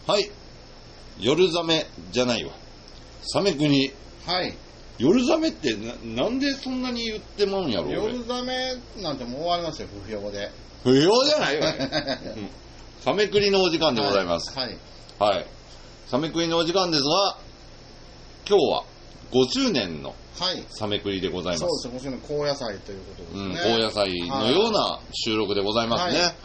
はい。夜ザメじゃないわ。サメ国。 はい。 夜ザメってなんでそんなに言ってもんやろう。 夜ザメなんてもう終わりますよ、不評で。 不評じゃないわ、ね。サメクリのお時間でございます。 はい。 はい。サメクリのお時間ですが、今日は5周年のサメクリでございます。 そうですね、5周年高野菜ということですね。 高野菜のような収録でございますね。はい、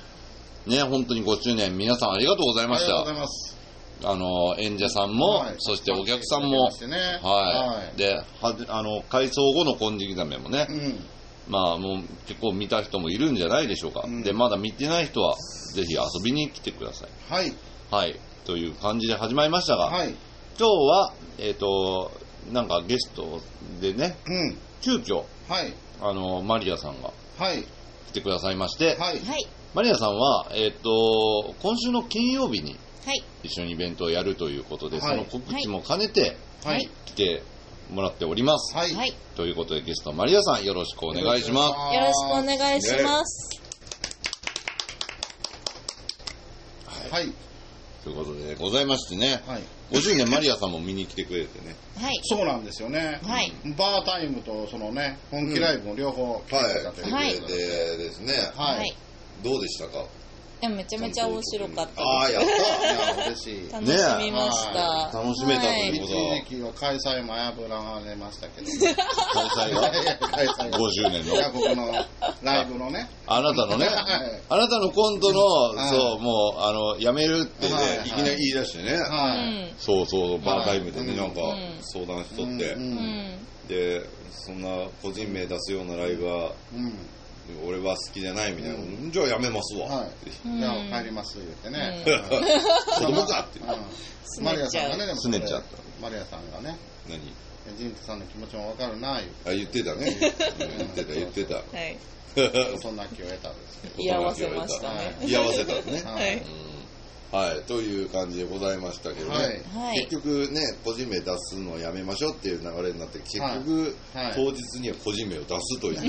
ね、本当に5周年皆さんありがとうございました。 ありがとうございます。 演者さんも、はい、そしてお客さんも、 ね、 はい。で、改装後の金色ザメもね、まあもう結構見た人もいるんじゃないでしょうか。で、まだ見てない人は、ぜひ遊びに来てください。 はい。 はい。という感じで始まりましたが、 はい、 今日は、なんかゲストでね、急遽、 はい、 マリアさんが、 はい、 来てくださいまして、 はい、 マリアさんは、今週の金曜日に、一緒にイベントをやるということで、その告知も兼ねて、来てもらっております。 はい。 ということで、ゲストマリアさん、よろしくお願いします。 よろしくお願いします。 はい。 ということでございましてね、5周年マリアさんも見に来てくれてね。 はい。 そうなんですよね。 はい。 バータイムとそのね、本気ライブも両方来てたということで。 でですね、 はい。 どうでしたか？ めちゃめちゃ面白かったです。 ああ、やった。 いや、嬉しい。 楽しみました。 楽しめたということは。 一時期は開催も危ぶられましたけど。 開催が50年の。 僕のライブのね。 あなたのね、あなたのコントの、そう、もう、やめるってね、いきなり言い出してね。そうそう、バータイムでね、なんか相談しとって。で、そんな個人名出すようなライブは、俺は好きじゃないみたいな、じゃあやめますわ、 じゃあ帰ります言ってね、 子供かってマリアさんがね、 すねちゃった。 マリアさんがね、 何ジントさんの気持ちも分かるな言ってたね。言ってた。 そんな気を得たんですけど、 居合わせましたね。 居合わせたね。はい、という感じでございましたけどね、結局ね、個人名出すのをやめましょうっていう流れになって、結局、当日には個人名を出すという。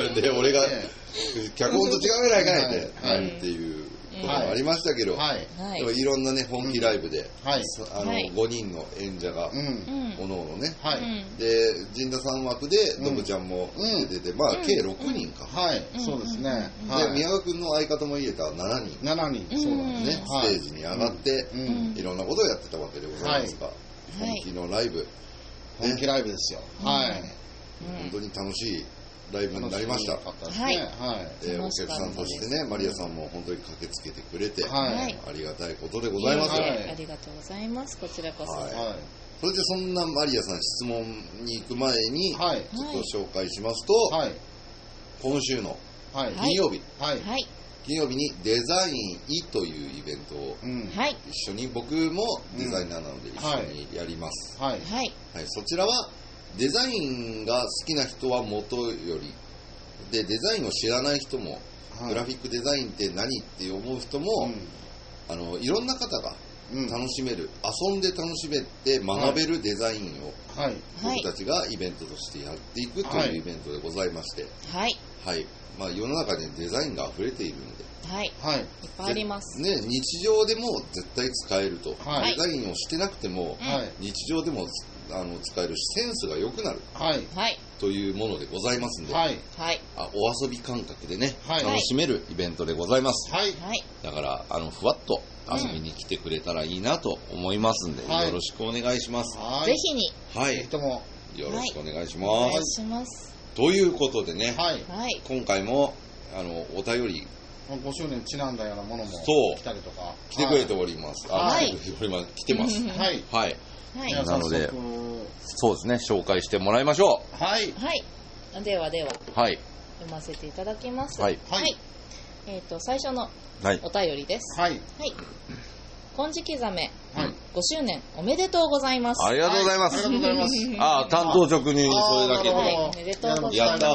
で、俺が、脚本と違うやないかいっていうこともありましたけど、いろんなね、本気ライブで、5人の演者が、おのおのね、で、陣田さん枠で、ドブちゃんも出て、まあ、計6人か。 そうですね。 で、宮川君の相方も入れたら7人。 7人、そうなんですね。ステージに上がって、いろんなことをやってたわけでございますが、本気のライブ。 本気ライブですよ。はい。 本当に楽しいライブになりました。お客さんとしてね、マリアさんも本当に駆けつけてくれて、ありがたいことでございます。 ありがとうございます。こちらこそ。 それでそんなマリアさん質問に行く前に、ちょっと紹介しますと、今週の金曜日、金曜日にデザインイというイベントを一緒に、僕もデザイナーなので一緒にやります。そちらはデザインが好きな人はもとよりで、デザインを知らない人も、グラフィックデザインって何って思う人も、いろんな方が楽しめる、遊んで楽しめて学べるデザインを、僕たちがイベントとしてやっていくというイベントでございまして、まあ、世の中にデザインが溢れているので、 いっぱいありますね、日常でも絶対使えると、デザインをしてなくても、日常でも使えるし、センスが良くなる、というものでございますので、お遊び感覚でね、楽しめるイベントでございます。だからふわっと遊びに来てくれたらいいなと思いますんで、よろしくお願いします。 ぜひに、 ぜひともよろしくお願いしお願まいします。 ということでね、今回もお便り 5周年ちなんだようなものも来たりとか来てくれております。来てます。なので、そうですね、紹介してもらいましょう。では、読ませていただきます。最初のお便りです。金色ザメ、5周年おめでとうございます。 ありがとうございます。担当直にそれだけで。 おめでとうございます。 やった。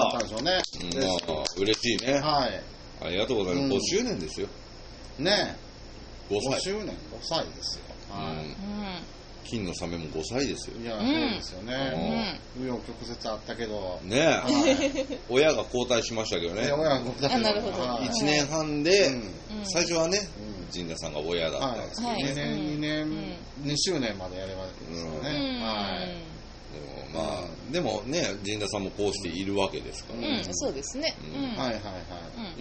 嬉しいね。ありがとうございます。5周年ですよ。 ねえ。5 周年、5歳ですよ。 金のサメも5歳ですよ。 いや、そうですよね。紆余曲折あったけど。 ねえ。親が交代しましたけどね。 親が交代。 なるほど。 1年半で、最初はね、 陣田さんが親だったんですけどね。 2周年までやればいいですよね。はい。 でもね、陣田さんもこうしているわけですからね。 そうですね。 はいはいはい。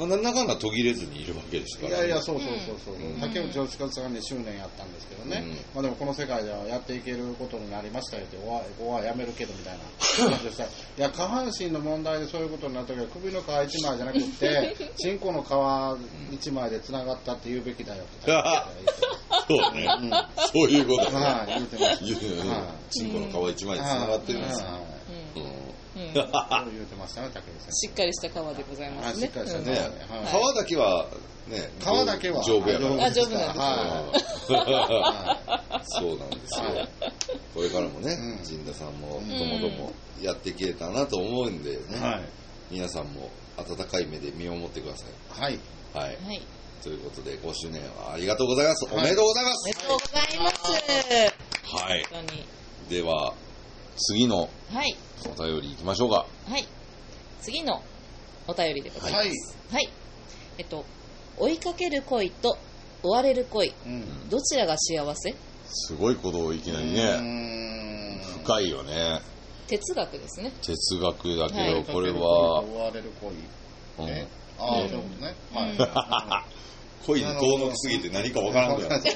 なんだかんだ途切れずにいるわけですから。 いやいや、そう。竹内義和さんが2周年やったんですけどね。でもこの世界ではやっていけることになりましたよって、おはやめるけどみたいな話でした。いや、下半身の問題でそういうことになった時は、首の皮1枚じゃなくて、チンコの皮1枚で繋がったって言うべきだよって。 そうね。そういうこと。 はい、言ってました。 チンコの皮1枚で繋がってるんですよ。 そう言ってましたね、竹内さん。 しっかりした皮でございますね。 しっかりしたね。皮だけはね、 皮だけは丈夫やから。 丈夫なんです。 そうなんですよ。これからもね、陣田さんもともどもやっていけたなと思うんでね、皆さんも温かい目で見守ってください。 はい。 はい。ということで、5周年ありがとうございます。おめでとうございます。 おめでとうございます。 はい。では、次のお便りいきましょうか。 はい。次のお便りでございます。はい。追いかける恋と追われる恋、どちらが幸せ？ すごいことをいきなりね。深いよね。 哲学ですね。 哲学だけど、これは。 追われる恋。そういうことね。 恋に遠のきすぎて何かわからんくなる。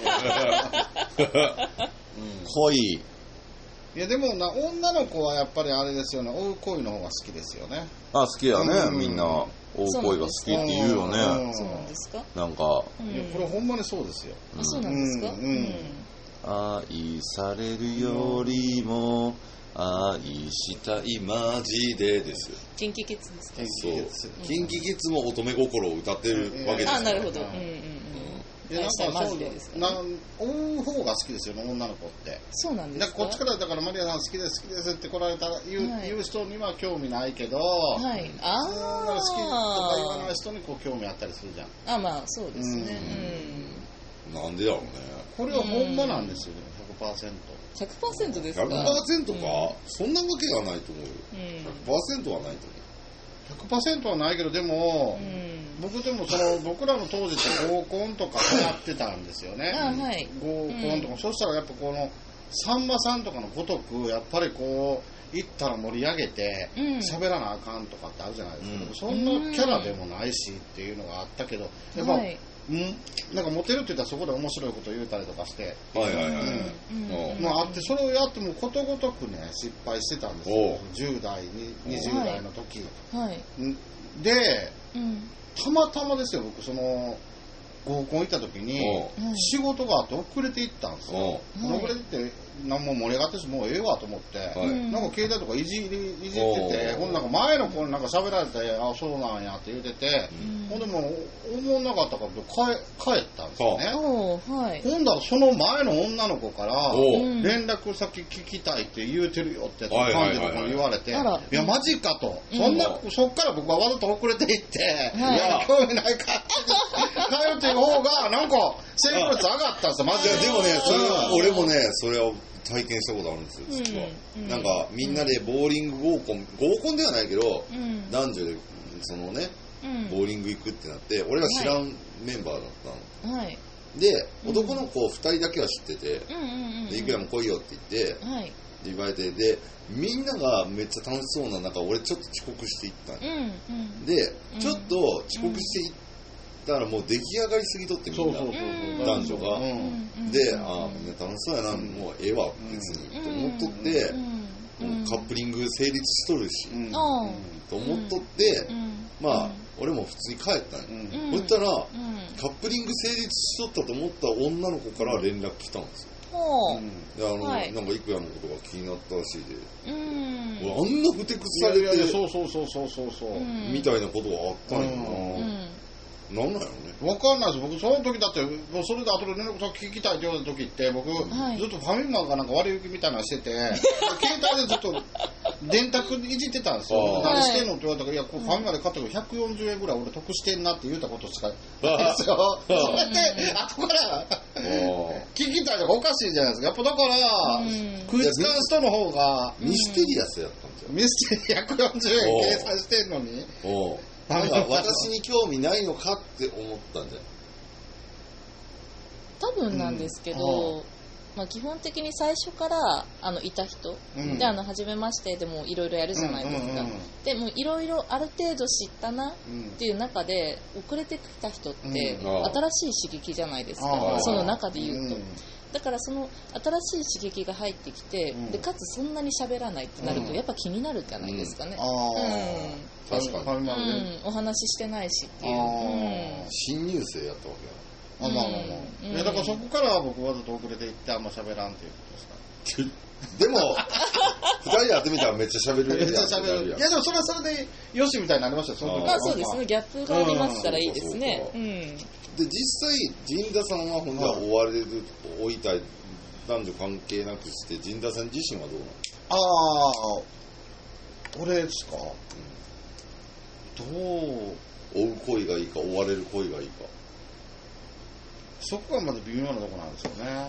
恋。 いやでも女の子はやっぱりあれですよね、追う恋の方が好きですよね。 好きやね、みんな追う恋が好きって言うよね。 そうなんですか。 なんか、 これほんまにそうですよ。 そうなんですか。 愛されるよりも愛したいマジでですよ。 キンキキッズですか。 そう。キンキキッズも乙女心を歌ってるわけですから。 なるほど。 なんかそう追う方が好きですよね、女の子って。 そうなんですか。 こっちからだからマリアさん好きですって来られたら言う人には興味ないけど、好きとか言わない人に興味あったりするじゃん。 まあそうですね。 なんでだろうね。 これはほんまなんですよね、100%。 100% ですか。 100% か、そんなわけがないと思うよ。100% はないと思う。 100% はないけど、でも、僕でも僕らの当時って合コンとかやってたんですよね。合コンとか、そしたらやっぱさんまさんとかのごとく、やっぱり行ったら盛り上げて、喋らなあかんとかってあるじゃないですか。そんなキャラでもないしっていうのがあったけど、やっぱ、なんかモテるって言ったらそこで面白いこと言うたりとかして、あって、それをやってもことごとくね、失敗してたんですよ。10代、20代の時。で、たまたまですよ、僕合コン行った時に仕事があって遅れて行ったんですよ。遅れてって何も盛り上がってしもうええわと思って、なんか携帯とかいじってて、ほんなんか前の子になんか喋られて、そうなんやって言うてて、ほんでも思わなかったから帰ったんですよね。ほんだらその前の女の子から連絡先聞きたいって言うてるよって感じとか言われて、いやマジかと、そっから僕はわざと遅れて行って、いや興味ないかって帰るっていう方がなんか成功率上がったんですよ、マジで。 でもね、それは俺もね、それを体験したことあるんですよ、実は。なんかみんなでボーリング合コンではないけど、男女でボーリング行くってなって、俺は知らんメンバーだったの。で、男の子2人だけは知ってて、いくらも来いよって言って、言われて、で、みんながめっちゃ楽しそうな中、俺ちょっと遅刻していったの。で、ちょっと遅刻していったらもう出来上がりすぎとってみんな、男女が。で、みんな楽しそうやな、もうええわ、別に、と思っとって、カップリング成立しとるし、と思っとって、まあ、俺も普通に帰ったんよ。そしたら、カップリング成立しとったと思った女の子から連絡来たんですよ。なんかいくらのことが気になったらしいで、俺あんなふてくされてみたいなことがあったんやな。なんなんやろね。 わかんないです。僕その時だって、それで後で連絡先聞きたいって言われた時って、僕、ずっとファミマがなんか割引みたいなのしてて、携帯でずっと電卓いじってたんですよ。何してんのって言われたから、いや、ファミマで買ったけど140円ぐらい俺得してんなって言ったことしかないですよ。それで、後から聞きたいとかおかしいじゃないですか。やっぱだから、食いつかん人の方が。 ミステリアスやったんですよ。 ミステリアス140円計算してんのに。 なんか私に興味ないのかって思ったんじゃ分なんですけど、基本的に最初からいた人、で初めましてでもいろいろやるじゃないですか、でもいろいろある程度知ったなっていう中で遅れてきた人って新しい刺激じゃないですか、その中で言うと。だからその新しい刺激が入ってきて、でかつそんなに喋らないってなるとやっぱ気になるじゃないですかね。 確かに、 お話ししてないしっていう、 新入生やったわけや。 だからそこから僕わざと遅れていってあんま喋らんっていうことですか。 でも2人でやってみたらめっちゃ喋る。 めっちゃ喋る。いやでもそれはそれでよしみたいになりましたよ。 そうですね、ギャップがありますからいいですね。 で実際陣田さんはほんでは追いたい男女関係なくして陣田さん自身はどうなの？ 俺ですか、どう追う恋がいいか追われる恋がいいか、 そこはまだ微妙なとこなんですよね。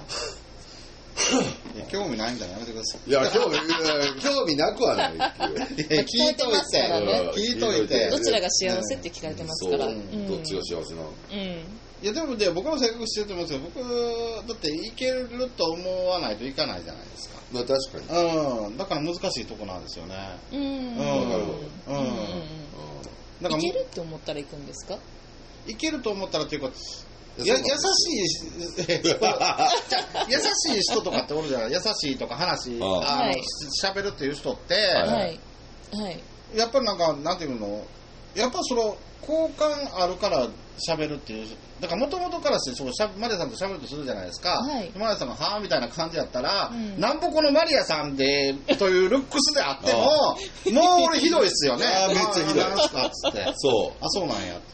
興味ないんだらやめてください。 いや興味なくはないっていう。 聞いてますからね。 聞いといて。 どちらが幸せって聞かれてますから。どっちが幸せなの？ いやでも僕の性格してると思うんですけど、僕だっていけると思わないといかないじゃないですか。 まあ確かに。だから難しいとこなんですよね。 いけるって思ったら行くんですか？ いけると思ったらっていうか。優しい人とかっておるじゃない。優しいとか喋るっていう人って、やっぱりなんていうの、やっぱその好感あるから喋るっていう。だから元々からしてマリアさんと喋るとするじゃないですか。マリアさんがはぁみたいな感じやったら、なんぼこのマリアさんでというルックスであっても、もう俺ひどいっすよね。 めっちゃひどい。 なんすかっつって。 そう。 そうなんやって。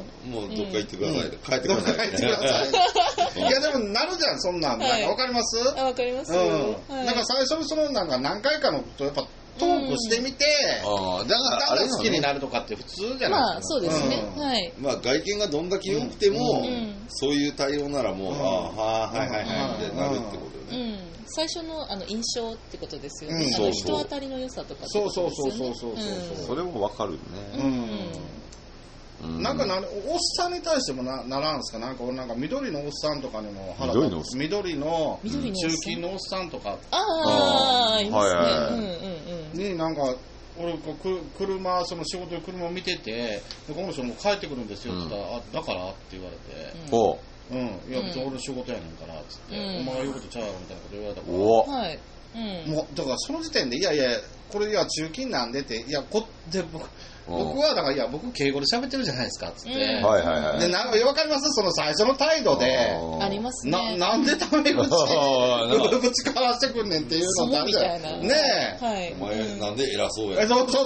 もうどっか行ってください。帰ってください。 いやでもなるじゃん、そんなん。わかります？ わかります。 なんか最初にその何回かのとやっぱトークしてみて、だから好きになるとかって普通じゃないですか。 そうですね。 まあ外見がどんだけ良くても、そういう対応ならもうはいってなるってことよね。 最初の印象ってことですよね。人当たりの良さとか。 そう。 それもわかるね。 なんかおっさんに対してもならんすか。なんか緑のおっさんとかにも緑の中金のおっさんとかいますね。 になんか俺車その仕事で車を見てて、この人も帰ってくるんですよって言ったらだからって言われて、いや別に俺の仕事やねんからっつって、お前が言うことちゃうやろみたいなこと言われたから、もうだからその時点でいやこれ中金なんでって僕はだから僕敬語で喋ってるじゃないですかっつって、でわかります？その最初の態度でありますね。 なんでタメ口ぶちかわしてくんねんっていうのってあるじゃんねえ。お前なんで偉そうや。 そう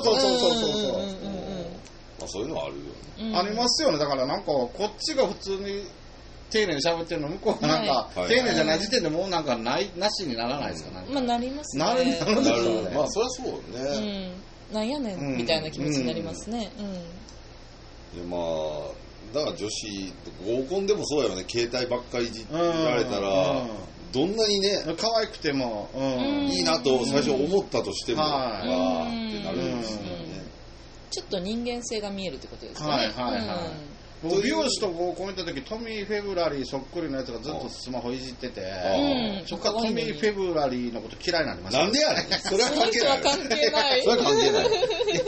そういうのはあるよね。 ありますよね。だからなんかこっちが普通に丁寧に喋ってるの向こうがなんか丁寧じゃない時点でもうなんかなしにならないですか？ まあなりますね。 なるまあそりゃそうね。 なんやねんみたいな気持ちになりますね。 まあだから女子合コンでもそうやよね。携帯ばっかりいじられたらどんなにね可愛くてもいいなと最初思ったとしてもわーってなるんですよね。 ちょっと人間性が見えるってことですね。 美容師と合コン行った時トミー・フェブラリーそっくりのやつがずっとスマホいじってて、そっからトミー・フェブラリーのこと嫌いになりました。 なんでやねん。それは関係ない。 関係ない。 それは関係ない。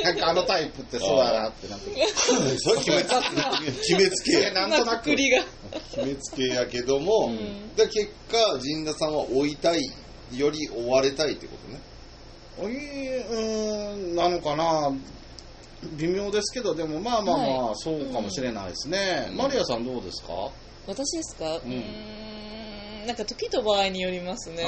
なんかあのタイプってそうやなってなって。 それ決めつけや。 なんとなく決めつけやけども、で結果陣田さんは追いたいより追われたいってことね。なのかな。微妙ですけど、でもまあそうかもしれないですね。マリアさんどうですか？ 私ですか？なんか時と場合によりますね。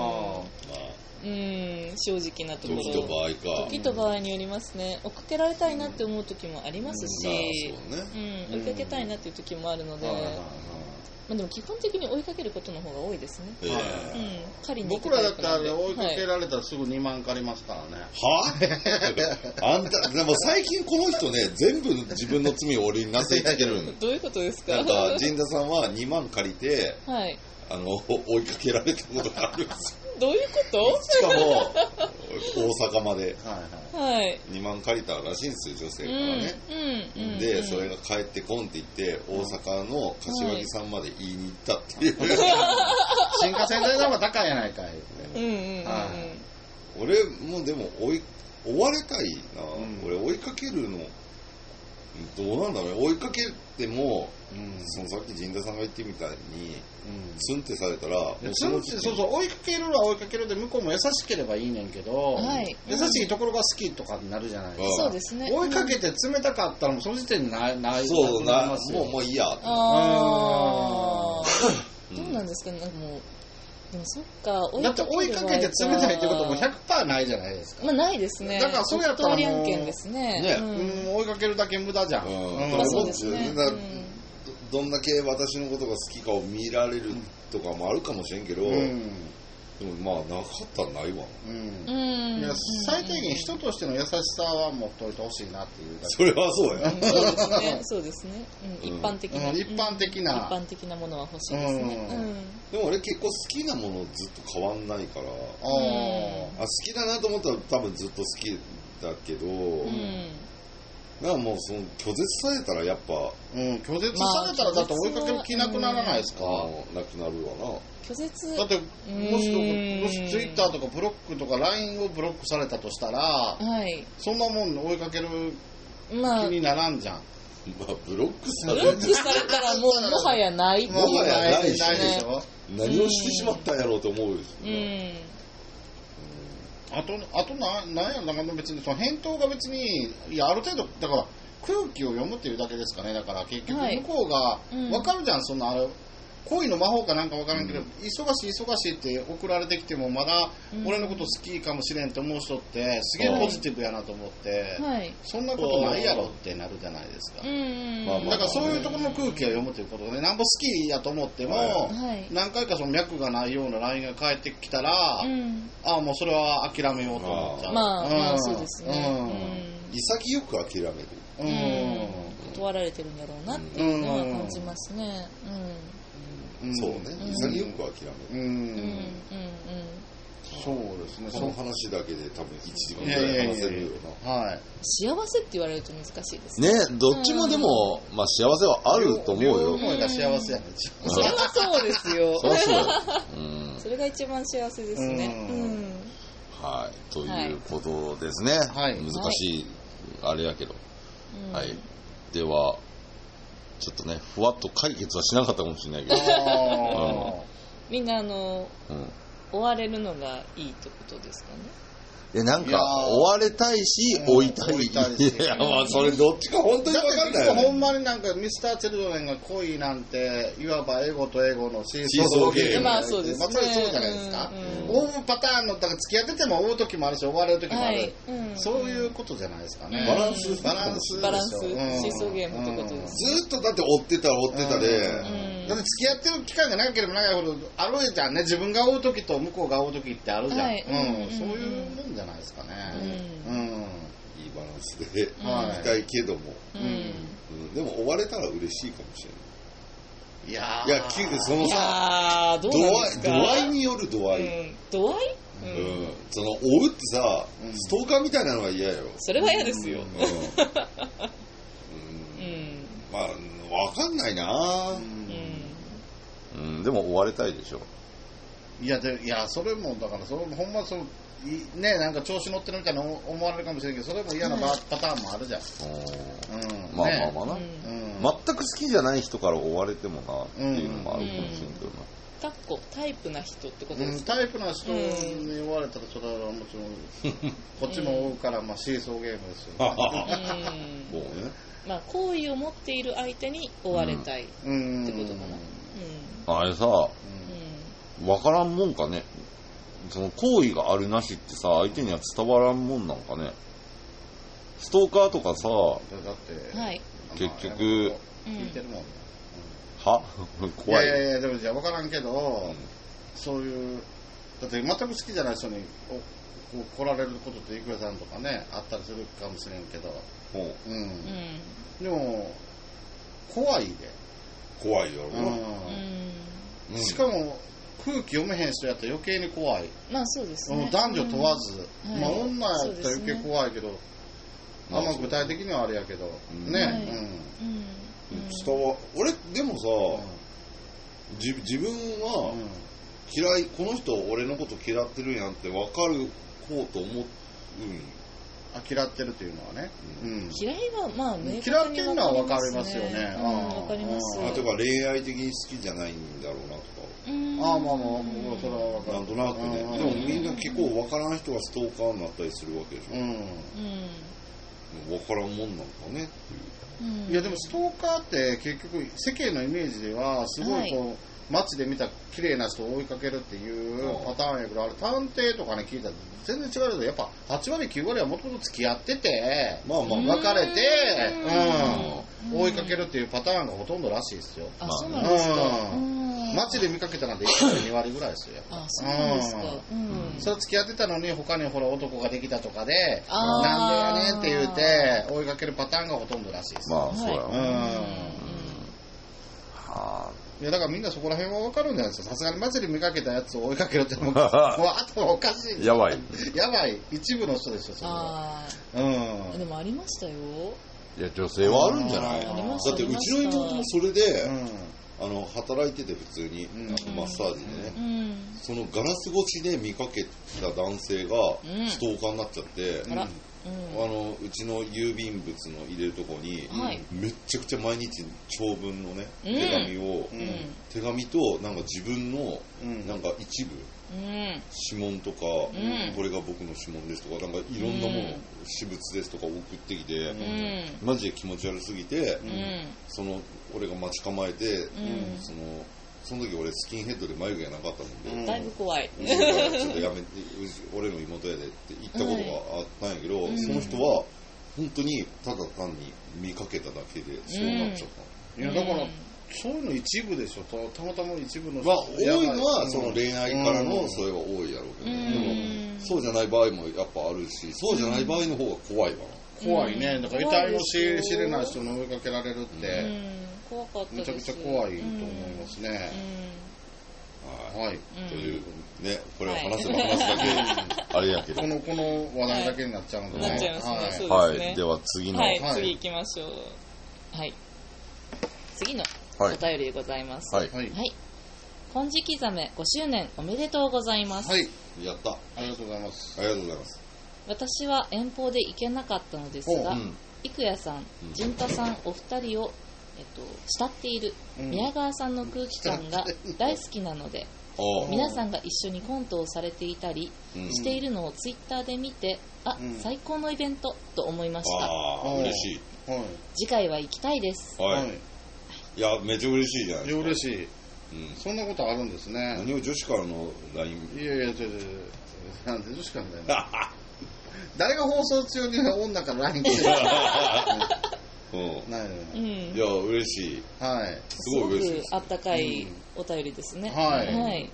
正直なところ。時と場合によりますね。追っかけられたいなって思う時もありますし、追いかけたいなっていう時もあるので。でも基本的に追いかけることの方が多いですね。 僕らだったら追いかけられたらすぐ2万借りますからね。 あんたでも最近この人ね全部自分の罪を俺になっていってる。 どういうことですか？ なんか陣田さんは2万借りて、追いかけられたことがあるんですよ。 どういうこと？ しかも大阪まではい 2万借りたらしいんですよ、女性からね。でそれが帰ってこんって言って大阪の柏木さんまで言いに行ったっていう、 新幹線代が高いやないかいって。 俺もでも追われたいな、俺追いかけるのどうなんだろうね。追いかけても、そのさっき陣田さんが言ってみたいに、ツンってされたら、 そう追いかけるは追いかけるで向こうも優しければいいねんけど、優しいところが好きとかになるじゃないですか。 そうですね。 追いかけて冷たかったらもうその時点でないそうなもういいや。 どうなんですかね。なんかもうでもそっか、 だって追いかけて冷たいってことも 100% ないじゃないですか。 まあないですね。 だからそれやったらもうですね。 追いかけるだけ無駄じゃん。 そうですね。 どんだけ私のことが好きかを見られるとかもあるかもしれんけど、でもまあなかったらないわ。 いや最低限人としての優しさは持っといてほしいなっていう。 それはそうや。 そうですね。一般的なものは欲しいですね。 でも俺結構好きなものずっと変わんないから、好きだなと思ったら多分ずっと好きだけど、だからもうその拒絶されたらやっぱ、 拒絶されたらだって追いかける気なくならないですか。 なくなるわな。 拒絶だってもしツイッターとかブロックとか LINE をブロックされたとしたら、そんなもん追いかける気にならんじゃん。 ブロックされたらもはやないっていう。 もはやないでしょ。 何をしてしまったんやろうと思うですね。あとなんやなんか別にその返答が別にある程度だから空気を読むっていうだけですかね。だから結局向こうが分かるじゃん、そんな恋の魔法かなんか分からんけど、忙しいって送られてきてもまだ俺のこと好きかもしれんって思う人ってすげえポジティブやなと思って、そんなことないやろってなるじゃないですか。だからそういうところの空気を読むということで、なんぼ好きやと思っても、何回かその脈がないような LINE が返ってきたら、もうそれは諦めようと思っちゃう。 まあそうですね。 潔く諦める。 断られてるんやろうなっていうのは感じますね。 そうね、潔く諦める。 そうですね。 その話だけで多分1時間ぐらい話せるよな。 幸せって言われると難しいですね。どっちもでもまあ幸せはあると思うよ。 両思いが幸せやね。 それはそうですよ。それが一番幸せですね。 はい、ということですね。難しいあれやけど。はい。では。ちょっとね、ふわっと解決はしなかったかもしれないけど。 みんな追われるのがいいってことですかね。 なんか追われたいし追いたい。いやまあそれどっちか本当に分かんないよね。 ほんまになんかミスター・チルドレンが恋なんていわばエゴとエゴのシーソーゲーム。 まあそうですね。 そうじゃないですか。追うパターンのだから付き合ってても追う時もあるし追われる時もある。そういうことじゃないですかね。 バランスシーソーゲームってことです。 ずっとだって追ってたで。 だって付き合ってる期間が長ければ長いほどあるじゃんね。自分が追う時と向こうが追う時ってあるじゃん。そういうもんじゃないですかね。 いいバランスでいきたいけども、でも追われたら嬉しいかもしれない。いやそのさ度合いによる度合い。 度合い？ その追うってさストーカーみたいなのが嫌よ。 それは嫌ですよ。 まあ分かんないな。でも追われたいでしょ。 いやそれもだからそれもほんまそうね、なんか調子乗ってるみたいな思われるかもしれないけど、それも嫌なパターンもあるじゃん。 まあまあな。全く好きじゃない人から追われてもなっていうのもあるかもしれんけどな。 タイプな人ってことですか？ タイプな人に追われたらそれはもちろんこっちも追うからまあシーソーゲームですよね。 まあ好意を持っている相手に追われたいってことかな。 あれさ、分からんもんかね。その行為があるなしってさ相手には伝わらんもんなんかね。ストーカーとかさだって結局聞いてるもんね。 は怖い。 いやでもじゃあ分からんけど、そういうだって全く好きじゃない人に来られることっていくらさんとかねあったりするかもしれんけど、でも怖いで。 怖いよな。 しかも空気読めへん人やったら余計に怖い。 まあそうですね。 男女問わず。まあ女やったら余計怖いけど、あんま具体的にはあれやけど。ね。 俺、でもさ、自分は、嫌い、この人俺のこと嫌ってるんやんって分かる方と思う。 嫌ってるっていうのはね。 嫌いはまあ嫌ってるのは分かりますよね。 分かります。 例えば恋愛的に好きじゃないんだろうなとか。 まあそれは分かる。 なんとなくね。でもみんな結構分からん人がストーカーになったりするわけでしょ。分からんもんなんかねっていう。 いやでもストーカーって結局世間のイメージではすごいこう、街で見た綺麗な人を追いかけるっていうパターンやけど、あれ探偵とかね聞いたら全然違うけど、やっぱ8割9割はもともと付き合ってて、別れて、追いかけるっていうパターンがほとんどらしいですよ。 あ、そうなんですか。 街で見かけたなんて1割2割ぐらいですよ。 あ、そうなんですか。 それ付き合ってたのに他にほら男ができたとかで、なんでやねんって言って追いかけるパターンがほとんどらしいです。 まあそうやいやだからみんなそこら辺は分かるんじゃないですか。さすがに祭り見かけたやつを追いかけるってもう頭おかしい。 やばい一部の人でしょそれは。 でもありましたよ。 いや女性はあるんじゃない。だってうちの妹もそれで働いてて普通にマッサージでね、そのガラス越しで見かけた男性がストーカーになっちゃって、うちの郵便物の入れるとこに、めっちゃくちゃ毎日長文のね手紙となんか自分のなんか一部指紋とか、これが僕の指紋ですとか、なんかいろんなもの、私物ですとか送ってきて、マジで気持ち悪すぎて、その俺が待ち構えて、その時俺スキンヘッドで眉毛がなかったもんで、 だいぶ怖い。 ちょっとやめて、俺の妹やでって言ったことがあったんやけど、その人は本当にただ単に見かけただけでそうなっちゃった。 いやだからそういうの一部でしょ。たまたま一部の人。 多いのはその恋愛からのそれは多いやろうけど、でもそうじゃない場合もやっぱあるし、そうじゃない場合の方が怖いわな。 怖いね。だから得体の知れない人に追いかけられるって、 怖かったです。 めちゃくちゃ怖いと思いますね。 はい。というね、これを話せば話すだけあれやけど、 この話題だけになっちゃうんでね。 なっちゃいますね。そうですね。 はい。では次の、 次行きましょう。はい。次のお便りでございます。はい。金色ザメ5周年おめでとうございます。 はい。やった。 ありがとうございます。 ありがとうございます。 私は遠方で行けなかったのですが、郁也さん、陣太さんお二人を、慕っている宮川さんの空気感が大好きなので、皆さんが一緒にコントをされていたりしているのをツイッターで見て、最高のイベントと思いました。 嬉しい。 次回は行きたいです。 いや、めっちゃ嬉しいじゃないですか。 嬉しい。そんなことあるんですね。 何を女子からの LINE。 いやなんで女子からの LINE。誰が放送中に女から LINE 来てるいや、嬉しい。 すごく嬉しいです。あったかいお便りですね。 へ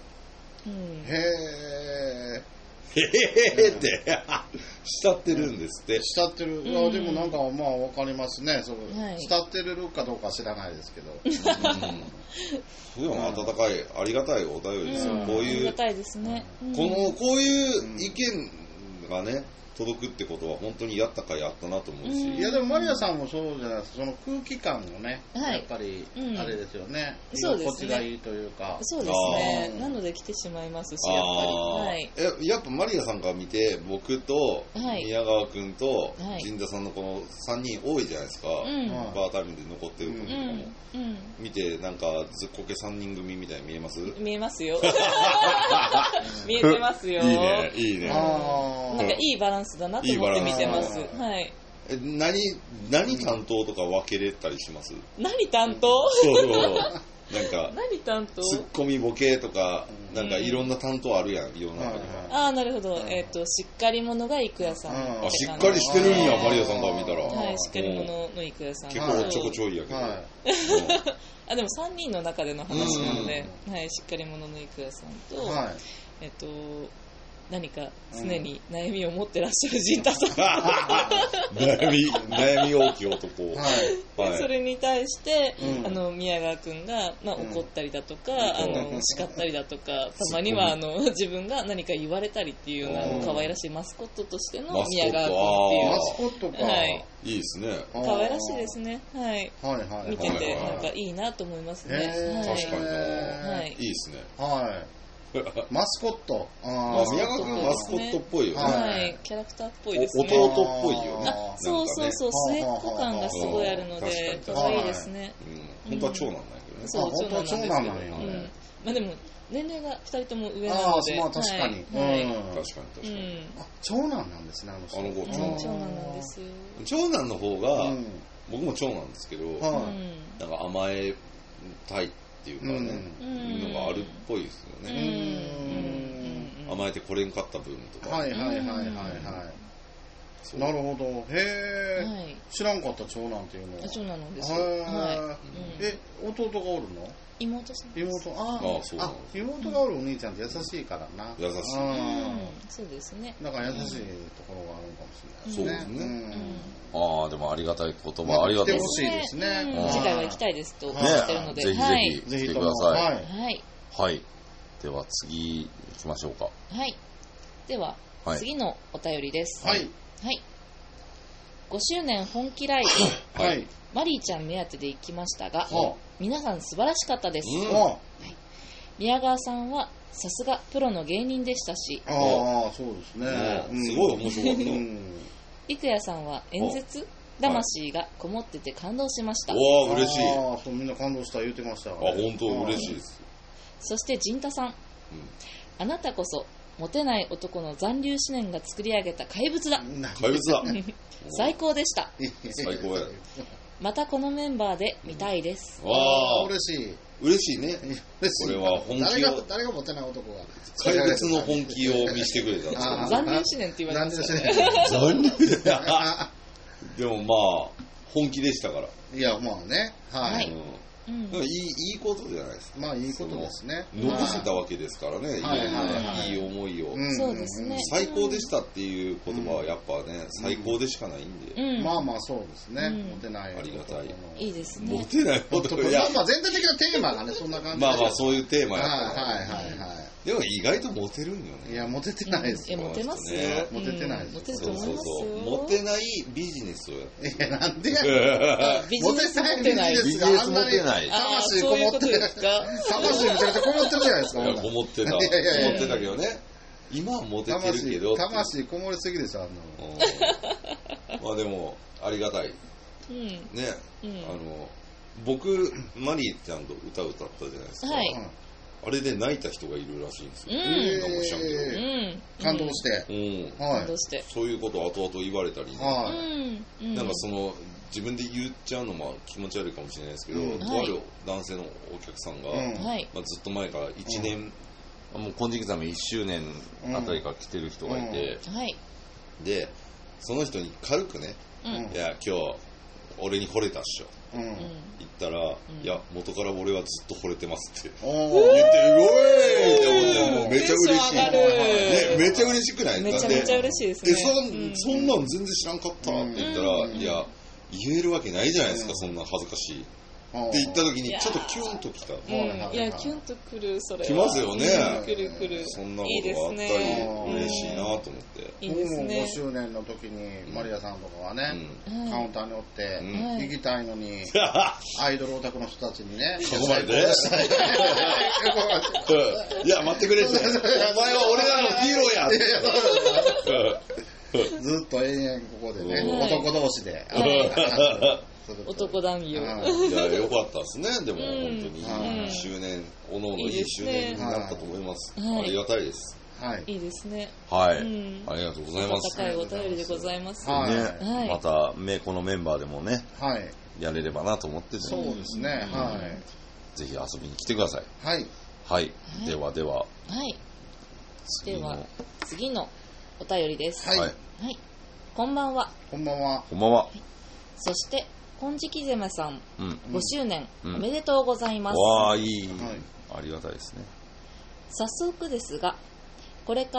ーって、慕ってるんですって。 慕ってる。でもなんかまあわかりますね。慕ってるかどうか知らないですけど。 でも温かい、ありがたいお便りですよ。こういう。 ありがたいですね。 こういう意見がね、届くってことは本当にやったかいあったなと思うし、 いやでもマリアさんもそうじゃないですか。その空気感をね、やっぱりあれですよね。 そうですね。 こっちがいいというか。 そうですね。なので来てしまいますし、やっぱり。 やっぱマリアさんから見て、僕と宮川くんと陣田さんのこの3人多いじゃないですか。バータイムで残ってる子とかも見て、なんかずっこけ3人組みたいに見えます？ 見えますよ。見えてますよ。 いいね。 なんかいいバランスだなと思って見てます。はい。 何担当とか分けれたりします？ 何担当？ そう。なんか何担当？ ツッコミボケとかなんかいろんな担当あるやん、世の中には。なるほど。しっかり者が郁也さん。 しっかりしてるんや、マリアさんから見たら。 はい、しっかり者の郁也さん。 結構おっちょこちょいやけど。 でも3人の中での話なので、はい、しっかり者の郁也さんと、 何か常に悩みを持ってらっしゃる陣太さん、 悩み大きい男、 それに対して、宮川くんが、怒ったりだとか、叱ったりだとか、たまには自分が何か言われたりっていうような可愛らしいマスコットとしての宮川くんっていう。 マスコットか。 いいですね。 可愛らしいですね。はい。見ててなんかいいなと思いますね。 確かに。いいですね。 はい。マスコット。 宮川君マスコットっぽいよね。 はい、キャラクターっぽいですね。 弟っぽいよね。 そう、末っ子感がすごいあるので、可愛いですね。 本当は長男なんだけどね。 そう、本当は長男なんよね。 でも、年齢が2人とも上なので。 確かに。 確かに。 長男なんですね、 あの子。 長男なんですよ。 長男の方が、僕も長男ですけど、なんか甘えたいっていうかね、いうのがあるっぽいですよね。甘えてこれんかった分とか。 はい。なるほど。へえ。知らんかった長男っていうのは。 長男なんですよ。 弟がおるの？ 妹さん。 妹がおるお兄ちゃんって優しいからな。 優しい。 そうですね。 だから優しいところがあるかもしれないですね。 そうですね。でもありがたい言葉ありがとうございます。 来てほしいですね。 次回は行きたいですと言ってるので、 ぜひ来てください。はい。では次行きましょうか。 はい。では次のお便りです。はい。5周年本気ライブ。はい。マリーちゃん目当てで行きましたが、皆さん素晴らしかったです。宮川さんはさすがプロの芸人でしたし、 そうですね。 すごい面白かった。 陸也さんは演説魂がこもってて感動しました。 嬉しい。 そうみんな感動した言ってました。 本当嬉しいです。 そして陣太さん、あなたこそモテない男の残留思念が作り上げた怪物だ。 怪物だ。 最高でした。 最高や。 またこのメンバーで見たいです。 嬉しい。 嬉しいね。これは本気を。 誰がモテない男が。 怪物の本気を見せてくれた。 残留思念って言われましたね。 残留。でもまあ本気でしたから。 いやまあね。はい。 いいことじゃないですか。 まあいいことですね。 残せたわけですからね。いい思いを。 そうですね。 最高でしたっていう言葉はやっぱね、最高でしかないんで。 まあまあそうですね。モテない。 ありがたい。 いいですね。 モテない男。 まあ全体的なテーマがね、そんな感じ。 まあまあそういうテーマやったから。 でも意外とモテるんよね。 いや、モテてないですよ。 モテますよ。 モテてないです。 モテると思いますよ。 モテないビジネスをやってる。いや、なんでやモテないビジネスがあんなに魂こもってる。魂めちゃくちゃこもってるじゃないですか。 こもってた。こもってたけどね。今はモテてるけど。 魂こもりすぎでしょ、あんなの。まあでも、ありがたい。ね。僕、マリーちゃんと歌歌ったじゃないですか。あれで泣いた人がいるらしいんですよ。なんか知らんけど。感動して。 感動して。 そういうことを後々言われたりね。なんかその、自分で言っちゃうのも気持ち悪いかもしれないですけど、とある男性のお客さんが、ずっと前から1年、もう金色ザメ1周年あたりから来てる人がいて、で、その人に軽くね、いや、今日、俺に惚れたっしょ。言ったら、いや、元から俺はずっと惚れてますって言って、うおーいって思って、もうめちゃ嬉しい。ね、めちゃ嬉しくない？ めちゃめちゃ嬉しいですね。 そんなん全然知らんかったって言ったら、いや、言えるわけないじゃないですか、そんな恥ずかしい。って言った時にちょっとキュンときた。 いや、キュンとくる、それは。 きますよね。 くる。 そんなことがあったり、嬉しいなと思って。 いいですね。 5周年の時に、マリアさんとかはね、カウンターにおって、行きたいのに、アイドルオタクの人たちにね、 囲まれて。いや、待ってくれって。お前は俺らのヒーローや。 ずっと延々ここでね、男同士で。 男談義を。いや、よかったですね。でも、本当に、周年、おのおのいい周年になったと思います。ありがたいです。 いいですね。 はい。ありがとうございます。 温かいお便りでございます。 ね、また、このメンバーでもね、やれればなと思ってて。 そうですね。 ぜひ遊びに来てください。はい。では。 では、次のお便りです。はい。こんばんは。 こんばんは。 そして、金色ゼメさん、5周年おめでとうございます。 わあ、いい。ありがたいですね。 早速ですが、これから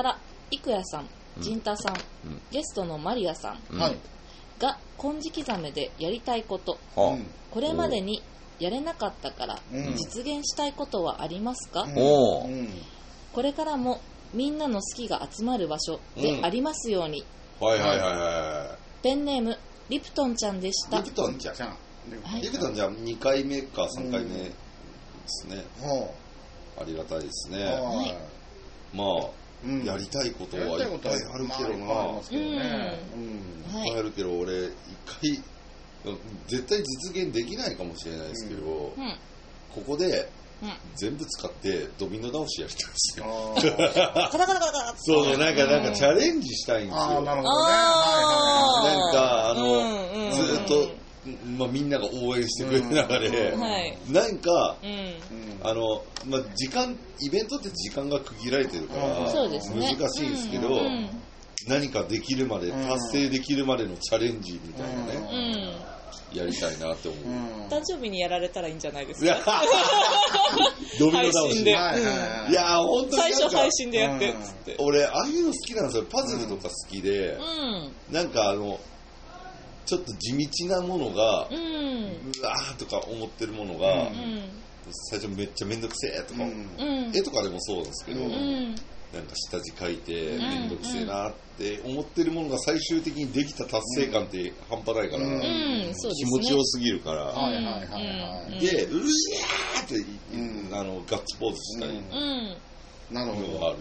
郁也さん、陣太さん、ゲストのマリアさんが金色ザメでやりたいこと、これまでにやれなかったから実現したいことはありますか？これからもみんなの好きが集まる場所でありますように。ペンネームリプトンちゃんでした。 リプトンちゃん、リプトンちゃん2回目か3回目ですね。ありがたいですね。まあやりたいことはいっぱいあるけどな。いっぱいあるけど俺一回絶対実現できないかもしれないですけど、ここで全部使ってドミノ倒しやりたいですよ。そう、なんかチャレンジしたいんですよ。なるほどね。なんかずっとみんなが応援してくれる中で、なんか時間、イベントって時間が区切られてるから難しいんですけど、何かできるまで、達成できるまでのチャレンジみたいなね、やりたいなって思う。 誕生日にやられたらいいんじゃないですか。 ドミノ倒しで。いや本当に最初配信でやってっつって。 俺ああいうの好きなんですよ。パズルとか好きで、なんかちょっと地道なものが、うわーとか思ってるものが、最初めっちゃめんどくせえとか、絵とかでもそうですけど、なんか下地書いてめんどくせえなって思ってるものが最終的にできた達成感って半端ないから、気持ちよすぎるから、で、うるせーってガッツポーズしたり、 なるほど。 ある。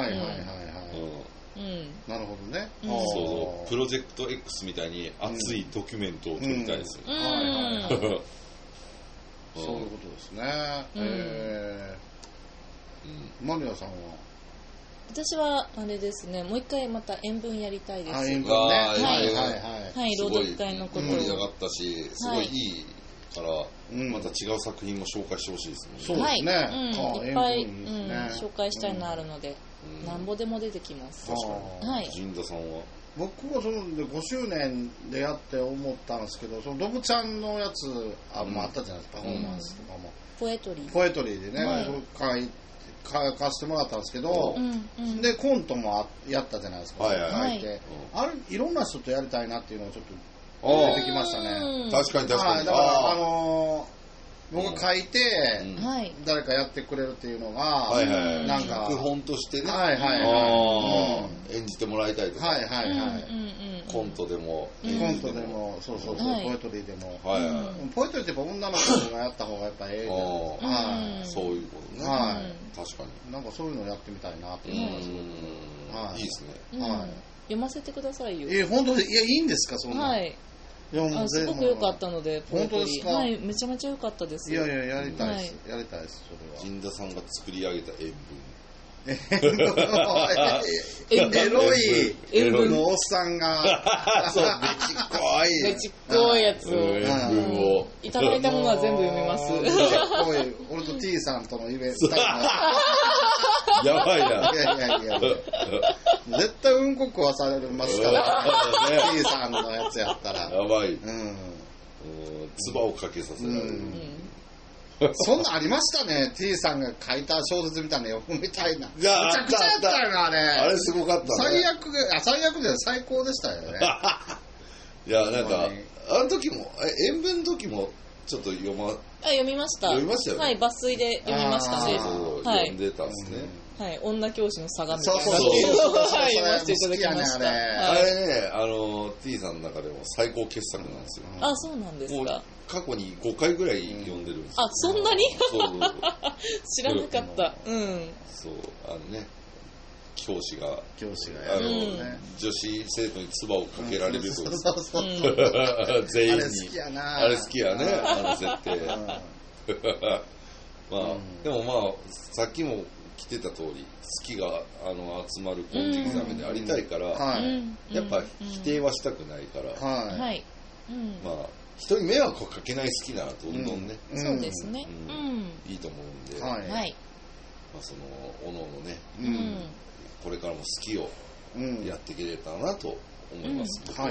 なるほどね。 そう、プロジェクト X みたいに熱いドキュメントを撮りたいですよ。 そういうことですね。マリアさんは？ 私はあれですね、もう一回また塩分やりたいです。 塩分ね。 はい、朗読会のことを。 盛り上がったし、すごいいいから、また違う作品も紹介してほしいですね。 そうですね。 いっぱい紹介したいのあるので、なんぼでも出てきます。 確かに。陣田さんは？ 僕はその5周年でやって思ったんですけど、そのドブちゃんのやつあったじゃないですか、パフォーマンスとかも。 ポエトリー。 ポエトリーでね、書かせてもらったんですけど、でコントもやったじゃないですか、書いて、あれいろんな人とやりたいなっていうのがちょっと出てきましたね。 確かに確かに。 だから僕が書いて誰かやってくれるっていうのがなんか脚本としてね演じてもらいたいとか、コントでもそうポエトリーでも、ポエトリーってやっぱ女の子がやった方がやっぱええじゃないですか。 そういうことね。確かに。 なんかそういうのやってみたいなって思います。 いいですね。 読ませてくださいよ。 本当にいやいいんですかそんな。 すごく良かったので、 本当ですか？ はい、めちゃめちゃ良かったです。 いややりたいです。やりたいですそれは。 陣田さんが作り上げた塩分。 エロいのおっさんがそうめちっこいめちっこいやつを塩分をいただいたものは全部読みます。 俺と T さんとのイベントやばいな。 いや絶対うんこ食わされますから T さんのやつやったらやばい。唾をかけさせられる。 そんなんありましたね。 T さんが書いた小説みたいな読むみたいな。めちゃくちゃやったよなあれ。 あれすごかったね。 最悪で最高でしたよね。 いやなんかあの時も塩分の時もちょっと読みました。 読みましたよね。 はい、抜粋で読みましたね。 読んでたんですね。 はい、女教師の差がみたいな。 そう読ませていただきました。 あれね、T さんの中でも最高傑作なんですよ。 あ、そうなんですか。 過去に5回ぐらい読んでるんですよ。 あ、そんなに？ そう知らなかった。 そう教師が女子生徒に唾をかけられると全員に。 あれ好きやねあの設定。でもさっきも来てた通り好きが集まる金色ザメでありたいから、やっぱ否定はしたくないから、人に迷惑をかけない好きならどんどんね、 そうですね、 いいと思うんで、そのおのおのね、これからも好きをやっていけれたらなと思います。僕は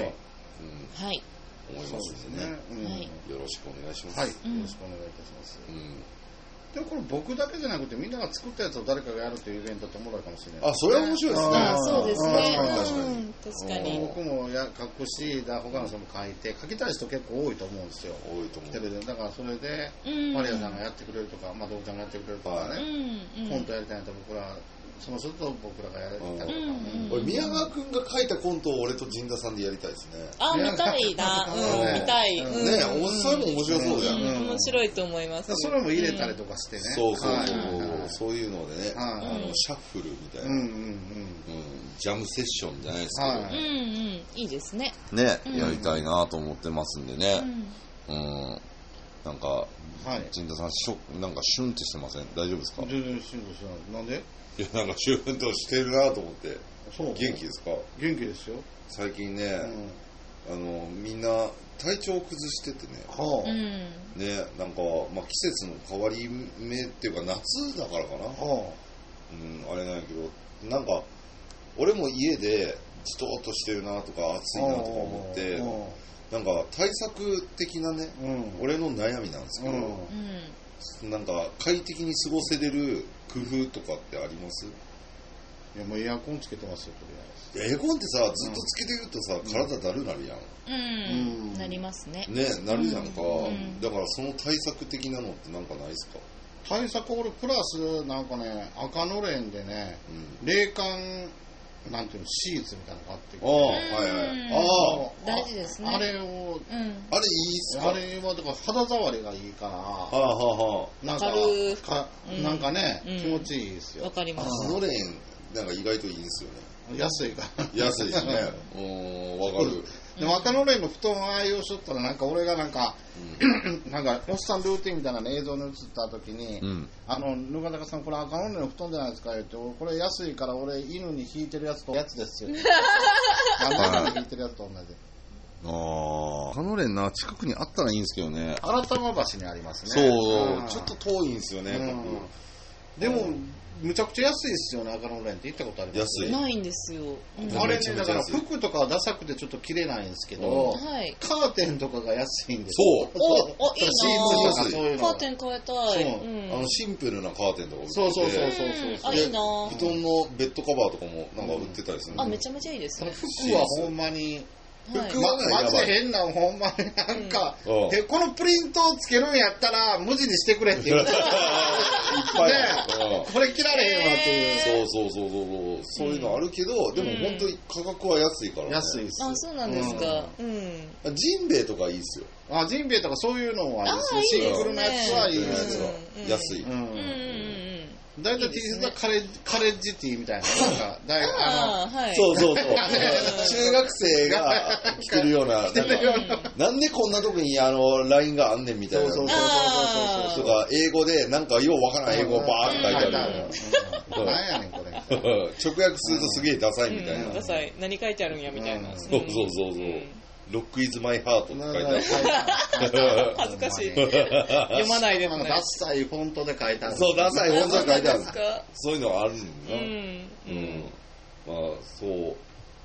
思いますんでね。よろしくお願いします。 よろしくお願いいたします。 でもこれ僕だけじゃなくてみんなが作ったやつを誰かがやるというイベントっておもろいかもしれない、 あ、それは面白いですね。 そうですね。 確かに僕も書くし、他の人も書いて、書きたい人結構多いと思うんですよ。 多いと思う。 だからそれでマリアさんがやってくれるとか、動ちゃんがやってくれるとかね、コントやりたいと僕らその人と僕らがやりたいとか。 俺宮川くんが書いたコントを俺と陣田さんでやりたいですね。 あ、見たいな。見たい。 ね、それも面白そうじゃん。 面白いと思います。 それも入れたりとかしてね。 そうそういうのでね、シャッフルみたいな、ジャムセッションじゃないですけど、 いいですね。 ね、やりたいなと思ってますんでね。なんか陣田さんなんかシュンってしてません？大丈夫ですか？ 全然シュンとしてない。なんで？ いや、なんかシュンとしてるなと思って。元気ですか？ 元気ですよ。 最近ね、みんな体調を崩しててね、ね、なんか、季節の変わり目っていうか夏だからかな、あれなんやけど、なんか俺も家でじとっとしてるなとか暑いなとか思って、なんか対策的なね、俺の悩みなんですけど、なんか快適に過ごせれる工夫とかってあります？ いや、もうエアコンつけてますよ、とりあえず。エアコンってさ、ずっとつけてるとさ、体だるなるやん。なりますね。 ね、なるじゃんか。だからその対策的なのってなんかないですか？ 対策、俺プラスなんかね、赤のれんでね、冷感なんていうの、シーツみたいなのがあって、 大事ですね。 あれを、 あれいいっすか？ あれはだから肌触りがいいから、なんかね、気持ちいいですよ。 わかります。 赤のれんなんか意外といいんですよね。 安いから。 安いですね。わかる。 でも赤のれんの布団を愛用しとったら、なんか俺がなんかおっさんルーティンみたいな映像に映った時に、ぬかたかさんこれ赤のれんの布団じゃないですか言って、これ安いから俺犬に引いてるやつですよ。犬に引いてるやつと同じ。 赤のれんな、近くにあったらいいんですけどね。 新玉橋にありますね。そう、ちょっと遠いんですよね、僕。 でもむちゃくちゃ安いですよね、赤のれんって。行ったことあります？ 安い。 ないんですよ。 あれね、だから服とかはダサくてちょっと着れないんですけど、カーテンとかが安いんですよ。 そう。いいな。 カーテン変えたい。 シンプルなカーテンとか売ってて。 そう。いいな。 布団のベッドカバーとかもなんか売ってたりする。 めちゃめちゃいいですね。 服はほんまに。 服はマジ変な、ほんまになんか、このプリントをつけるんやったら無地にしてくれって言う。いっぱい。これ着られへんわっていう。そういうのあるけど、でも本当に価格は安いからね。 安いです。 あ、そうなんですか。 ジンベエとかいいっすよ。 ジンベエとかそういうのはいいですね。シンプルなやつはいいです。 安い。 だいたい T シャツはカレッジティーみたいな。 そう。中学生が着てるような、なんでこんなとこにラインがあんねんみたいな。とか、英語で、なんかようわからん英語バーって書いてある。 何やねん、これ。 直訳するとすげえダサいみたいな。 ダサい。何書いてあるんやみたいな。 そう。ロックイズマイハートって書いてある。 恥ずかしい。読まないでもね。 ダサいフォントで書いてある。 そう、ダサいフォントで書いてある。そういうのがあるんだな。そう。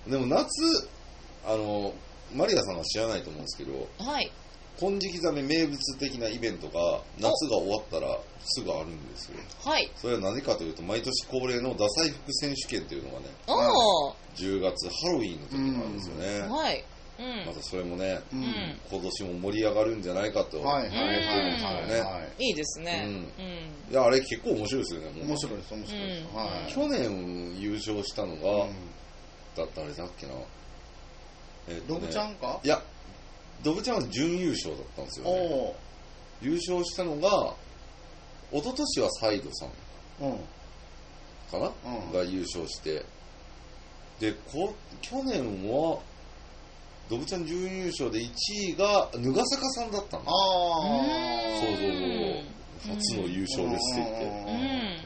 でも夏、マリアさんは知らないと思うんですけど、金色ザメ名物的なイベントが夏が終わったらすぐあるんですよ。それは何かというと、毎年恒例のダサい服選手権というのがね、10月ハロウィーンの時にあるんですよね。またそれもね、今年も盛り上がるんじゃないかと。 いいですね。 いや、あれ結構面白いですよね。 面白いです。 去年優勝したのが、誰だっけな。 ドブちゃんか？ いや、ドブちゃんは準優勝だったんですよね。優勝したのが、一昨年はサイドさんかな、が優勝して、で、去年は、ドブちゃん準優勝で1位がぬがさかさんだったんだ。初の優勝ですって言って、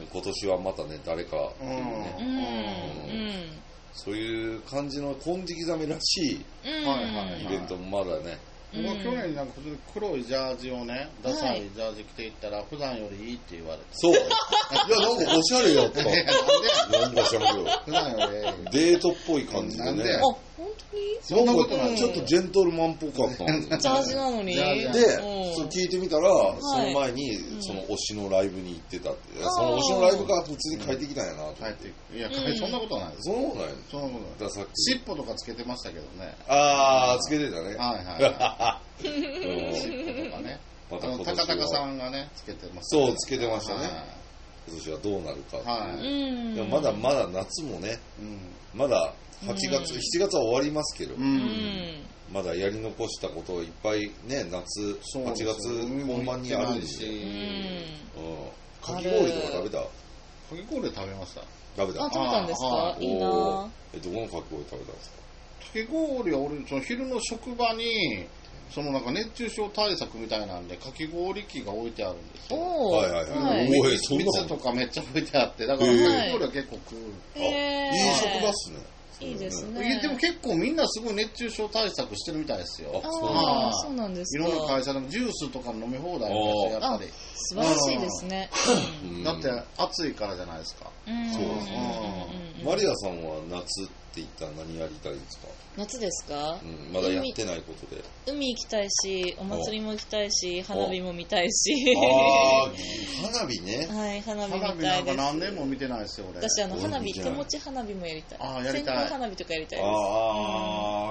今年はまたね、誰かっていうね、そういう感じの金色ザメらしいイベントもまだね。 僕は去年なんか黒いジャージをね、ダサいジャージ着ていったら普段よりいいって言われて。 そう。いや、なんかおしゃれやった。なんかしゃべるよ。 普段よりデートっぽい感じでね。 本当にそんなことない。ちょっとジェントルマンっぽかったんですよ。 ジャージなのに。 で、そう聞いてみたら、その前に、その推しのライブに行ってたって。その推しのライブが普通に帰ってきたんやなと。 帰っていや、そんなことない。 そんなことない。 そんなことない。尻尾とかつけてましたけどね。 あー、つけてたね。 はい。尻尾とかね。高々さんがね、つけてました。 そう、つけてましたね。今年はどうなるか。でもまだまだ夏もね、まだ8月、7月は終わりますけど、まだやり残したこといっぱいね、夏、8月本番にあるし、かき氷とか食べた？かき氷食べました。 食べたんですか？いいな。 どこのかき氷食べたんですか？ かき氷は俺、その昼の職場に、そのなんか熱中症対策みたいなんで、かき氷機が置いてあるんですよ。 はいはいはい。 蜜とかめっちゃ置いてあって、だからかき氷は結構食う。 いい職場っすね。 いいですね。 でも結構みんなすごい熱中症対策してるみたいですよ。 そうなんですか。 いろんな会社でもジュースとか飲み放題ですやっぱり。 素晴らしいですね。 だって暑いからじゃないですか。 そうですね。マリアさんは夏って言ったら何やりたいですか？ 夏ですか？ まだやってないことで。 海行きたいし、お祭りも行きたいし、花火も見たいし。 花火ね。 はい、花火見たいです。 花火なんか何年も見てないですよ、俺。 私、花火、手持ち花火もやりたい。 やりたい。 線香花火とかやりたいです。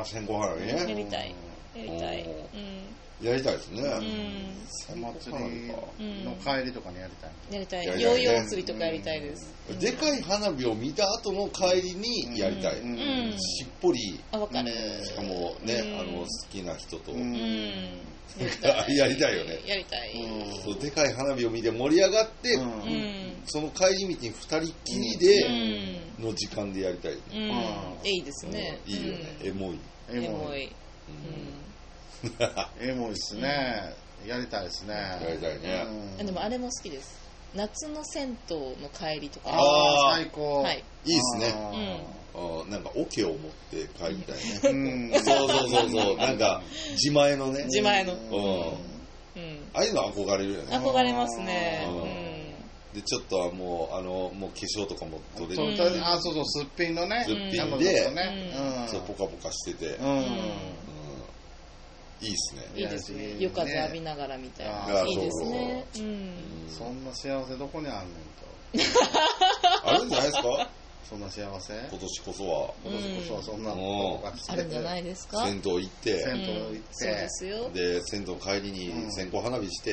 線香花火ね。 やりたい。やりたい。 やりたいですね。 お祭りの帰りとかにやりたい。 やりたい。ヨーヨー釣りとかやりたいです。 でかい花火を見た後の帰りにやりたい。しっぽり。 わかる。 しかもね、好きな人と。 やりたいよね。 やりたい。 でかい花火を見て盛り上がって、その帰り道に二人きりでの時間でやりたい。 いいですね。 いいよね。エモい。 エモい。 エモいですね。やりたいですね。 やりたいね。 でもあれも好きです。夏の銭湯の帰りとか。 最高。 はい。 いいですね。なんか桶を持って帰りたいね。そう。なんか自前のね。 自前の。 ああいうの憧れるよね。 憧れますね。 でちょっとはもう化粧とかも取れる。 そうすっぴんのね。 すっぴんで、そうポカポカしてて。いいですね。 いいですね。夜風浴びながらみたいな。いいですね。 そんな幸せどこにあんねんと。あるんじゃないですか？ そんな幸せ？ 今年こそは。 今年こそはそんなあるんじゃないですか？ 銭湯行って。 そうですよ。 で、銭湯帰りに線香花火して。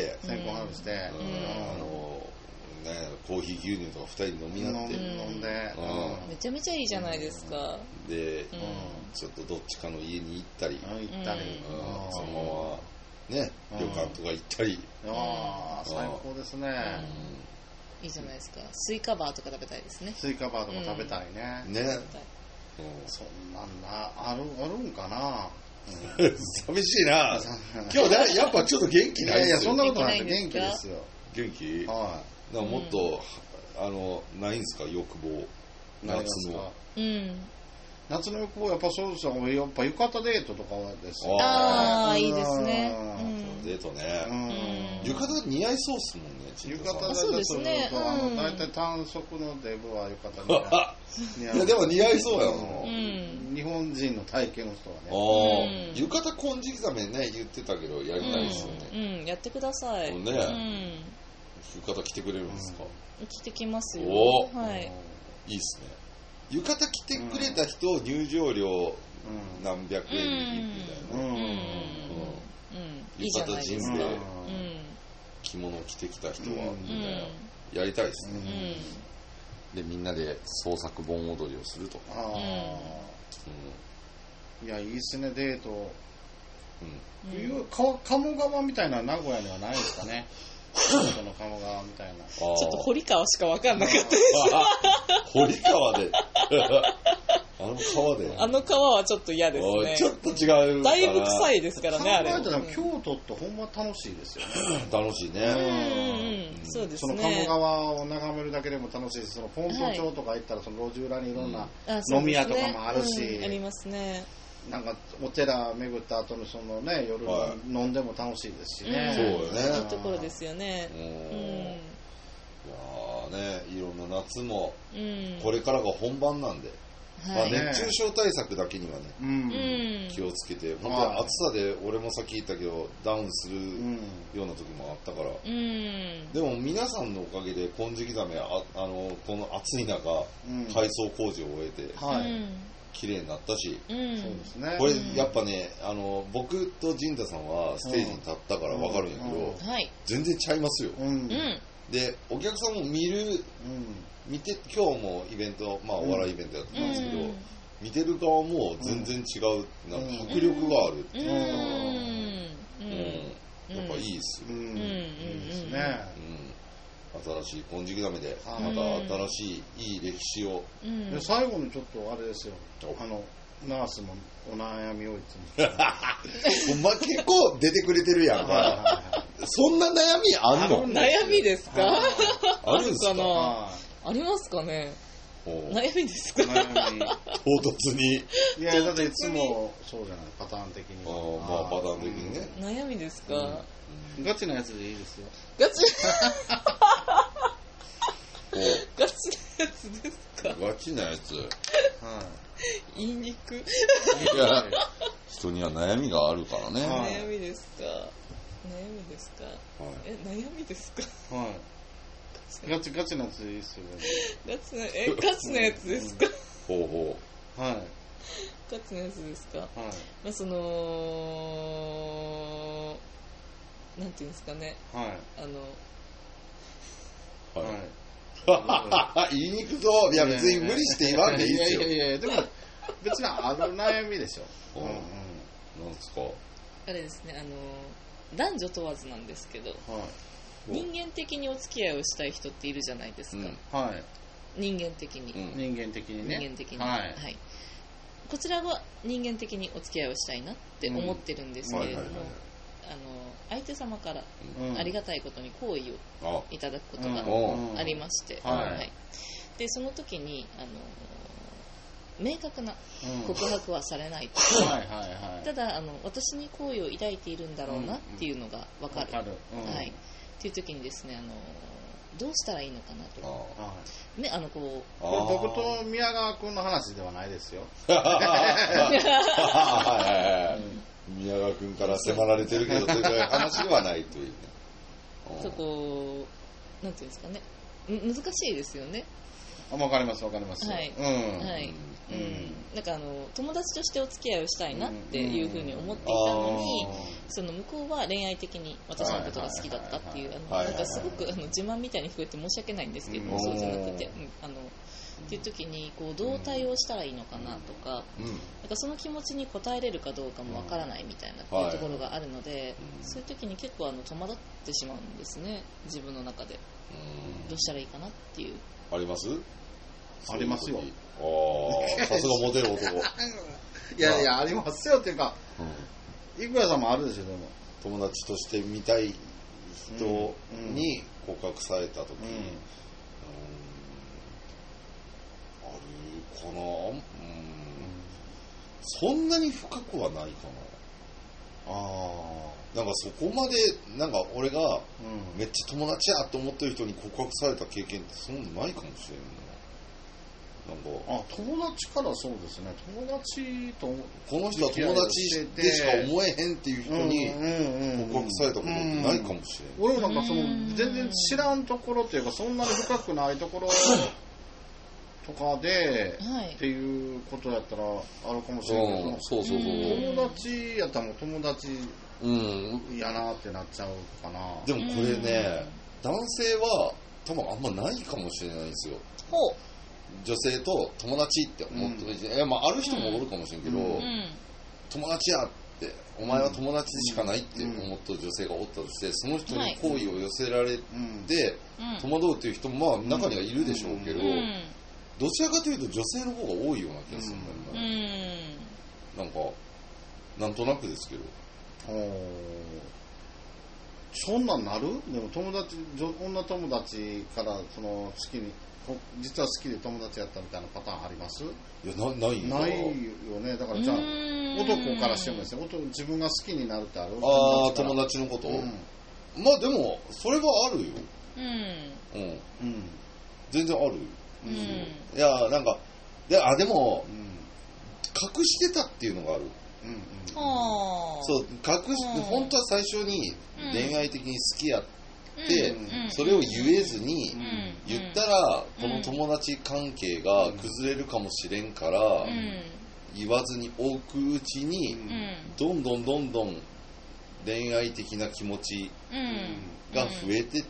コーヒー牛乳とか2人飲み合って飲んでめちゃめちゃいいじゃないですか。 で、ちょっとどっちかの家に行ったりそのままね旅館とか行ったり。 最高ですね。 いいじゃないですか。スイカバーとか食べたいですね。 スイカバーとか食べたいね。そんなんあるんかな。 寂しいな。今日やっぱちょっと元気ないですよ。 いやそんなことない。元気ですよ。 元気？もっとないんですか、欲望。夏の。 夏の欲望やっぱそうですよ。やっぱ浴衣デートとかですよ。 いいですね。 デートね。浴衣似合いそうっすもんね。 浴衣だとそうですね。大体短足のデブは浴衣似合う。いやでも似合いそうやもん。日本人の体型の人はね。浴衣金色ザメね言ってたけどやりたいですよね。 やってください。 浴衣着てくれるんですか？ 着てきますよ。はい。 いいっすね。浴衣着てくれた人入場料何百円みたいな。浴衣人生着物着てきた人はみたいなやりたいですね。でみんなで創作盆踊りをするとか。 いやいいっすねデート。鴨川みたいな名古屋にはないですかね。その鴨川みたいな。 ちょっと堀川しか分かんなかったです。 堀川で。川で。 あの川はちょっと嫌ですね。 ちょっと違う。 だいぶ臭いですからね、あれ。 京都ってほんま楽しいですよね。 楽しいね。 そうですね。 その鴨川を眺めるだけでも楽しいし、そのポンポ町とか行ったらその路地裏にいろんな飲み屋とかもあるし。 ありますね。 なんかお寺巡った後のそのね夜飲んでも楽しいですしね。 そうよね。 いいところですよね。 いやねいろんな夏もこれからが本番なんで。 熱中症対策だけにはね、気をつけて、本当に暑さで俺もさっき言ったけどダウンするような時もあったから、でも皆さんのおかげで金色ザメこの暑い中、改装工事を終えて、綺麗になったし、これやっぱね、僕と陣太さんはステージに立ったから分かるんやけど、全然ちゃいますよ。でお客さんも見て、今日もイベント、お笑いイベントやってたんですけど、見てる側も全然違う、なんか迫力があるっていうか、やっぱいいっすよ。いいですね。新しい金色ザメで、また新しいいい歴史を。 最後にちょっとあれですよ、ナースのお悩みをいつも。お前結構出てくれてるやんか。そんな悩みあんの？ 悩みですか？ あるんすか？ ありますかね。悩みですか？ 唐突に。 いや、だっていつもそうじゃない、パターン的には。パターン的にね。 悩みですか？ ガチなやつでいいですよ。 ガチガチなやつですか？ ガチなやつ。 言いにくい。 や、人には悩みがあるからね。 悩みですか？悩みですか？悩みですか？ ガチなやつでいいですよね。 ガチなやつですか？ ほう。 ガチなやつですか？なんていうんですかね。 言いにくそう。いや、別に無理して言わんでいいですよ。 いや、でも別にある悩みでしょ。 なんですか？ あれですね、男女問わずなんですけど、人間的にお付き合いをしたい人っているじゃないですか。人間的に。 人間的にね。 人間的に。こちらは人間的にお付き合いをしたいなって思ってるんですけれども、相手様からありがたいことに好意をいただくことがありまして、でその時に明確な告白はされないと、ただ私に好意を抱いているんだろうなっていうのが分かる、っていう時にですね、どうしたらいいのかなと。 僕と宮川君の話ではないですよ。 宮川君から迫られてるけど、そういう話ではないというね。 なんていうんですかね、難しいですよね。 わかります。なんか友達としてお付き合いをしたいなっていうふうに思っていたのに、その向こうは恋愛的に私のことが好きだったっていう、なんかすごく自慢みたいに聞こえて申し訳ないんですけど、そうじゃなくて、っていう時にどう対応したらいいのかなとか、なんかその気持ちに応えれるかどうかもわからないみたいなっていうところがあるので、そういう時に結構戸惑ってしまうんですね、自分の中で。どうしたらいいかなっていう。 あります？ ありますよ。 さすがモテる男。 いや、ありますよっていうか、いくらさんもあるでしょ。でも友達として見たい人に告白された時、あるかな。そんなに深くはないかな。なんかそこまでなんか俺がめっちゃ友達やと思ってる人に告白された経験ってそんなないかもしれんな。 なんか友達からそうですね。友達とこの人は友達でしか思えへんっていう人に告白されたことってないかもしれん。 俺もなんか全然知らんところっていうか、そんなに深くないところとかで、っていうことやったらあるかもしれんけど、友達やったらもう友達やなってなっちゃうかな。 でもこれね、男性は多分あんまないかもしれないんですよ。女性と友達って思ってる、ある人もおるかもしれんけど、友達やってお前は友達でしかないって思ってる女性がおったとして、その人に好意を寄せられて戸惑うっていう人も中にはいるでしょうけど、どちらかというと女性の方が多いような気がするんだよね。なんかなんとなくですけど。 そんなんなる？でも女友達からその好きに実は好きで友達やったみたいなパターンあります？ いや、ないよね。だからじゃあ男からしてもですね、自分が好きになるってある？ 友達のこと、まあでもそれはあるよ。全然ある。いや、なんかでも、隠してたっていうのがある。そう本当は最初に恋愛的に好きやって、それを言えずに、言ったらこの友達関係が崩れるかもしれんから、言わずに置くうちに、どんどん恋愛的な気持ちが増えてって、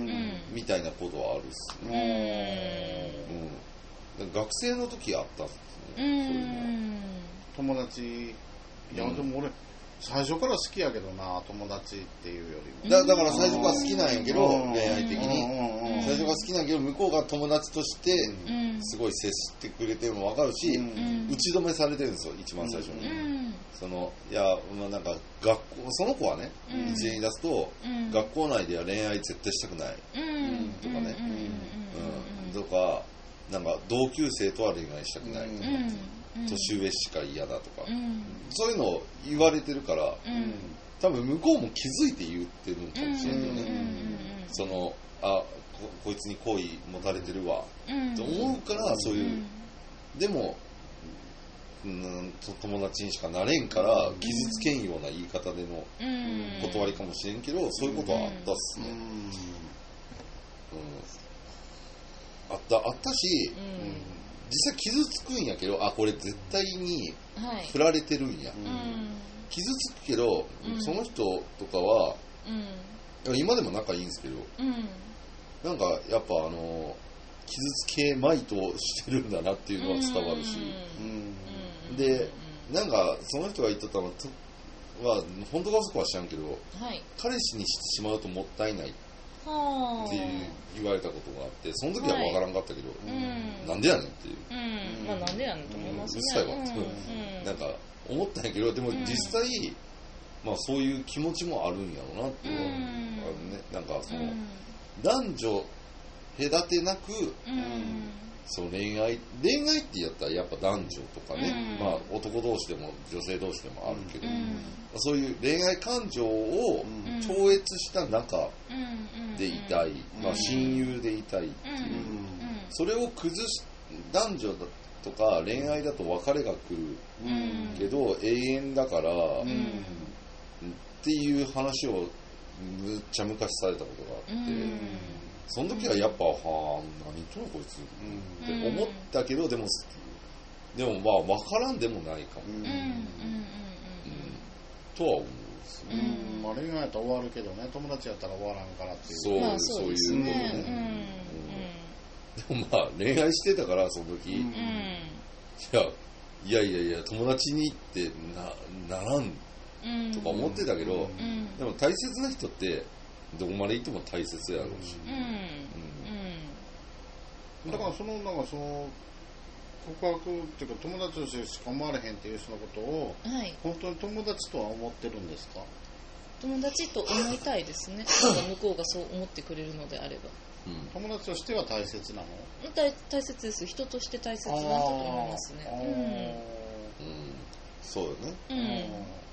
みたいなことはあるっすね。学生の時あったっすね、そういうの。 友達、いや、でも俺最初から好きやけどな、友達っていうよりも。だから最初から好きなんやけど、恋愛的に。最初から好きなんやけど、向こうが友達としてすごい接してくれてるのも分かるし、打ち止めされてるんですよ、一番最初に。いや、なんかその子はね、一例に出すと、学校内では恋愛絶対したくないとかね、とか、なんか同級生とは恋愛したくないとか。年上しか嫌だとか、そういうのを言われてるから、多分向こうも気づいて言ってるのかもしれないよね。こいつに好意持たれてるわと思うから、そういうでも友達にしかなれんから傷つけんような言い方での断りかもしれんけど、そういうことはあったっすね。あったし、実際傷つくんやけど、これ絶対に振られてるんや、傷つくけど、その人とかは、今でも仲いいんですけど、なんかやっぱ傷つけまいとしてるんだなっていうのは伝わるし、でなんかその人が言っとったのは本当か嘘かは知らんけど、彼氏にしてしまうともったいないって言われたことがあって、その時は分からんかったけど、なんでやねんっていう、 なんでやねんと思いますね。 うるさいわってなんか思ったんやけど、でも実際、そういう気持ちもあるんやろうなっていうのはあるね。なんかその男女隔てなく、その恋愛ってやったらやっぱ男女とかね、男同士でも女性同士でもあるけど、そういう恋愛感情を超越した中でいたい、親友でいたいっていう、それを男女だとか恋愛だと別れが来るけど永遠だから、っていう話をむっちゃ昔されたことがあって、その時はやっぱ何言っとんのこいつって思ったけど、でも分からんでもないかも、とは思うんですよね。 恋愛やったら終わるけどね、友達やったら終わらんからっていう、 そういうことね。でも恋愛してたからその時、いや友達にってならんとか思ってたけど、でも大切な人ってどこまで行っても大切やろうし、 だからなんか告白っていうか友達としてしか思われへんっていう人のことを、本当に友達とは思ってるんですか？ 友達と思いたいですね。向こうがそう思ってくれるのであれば、 友達としては大切なの？ 大切です。人として大切なんだと思いますね。 そうよね。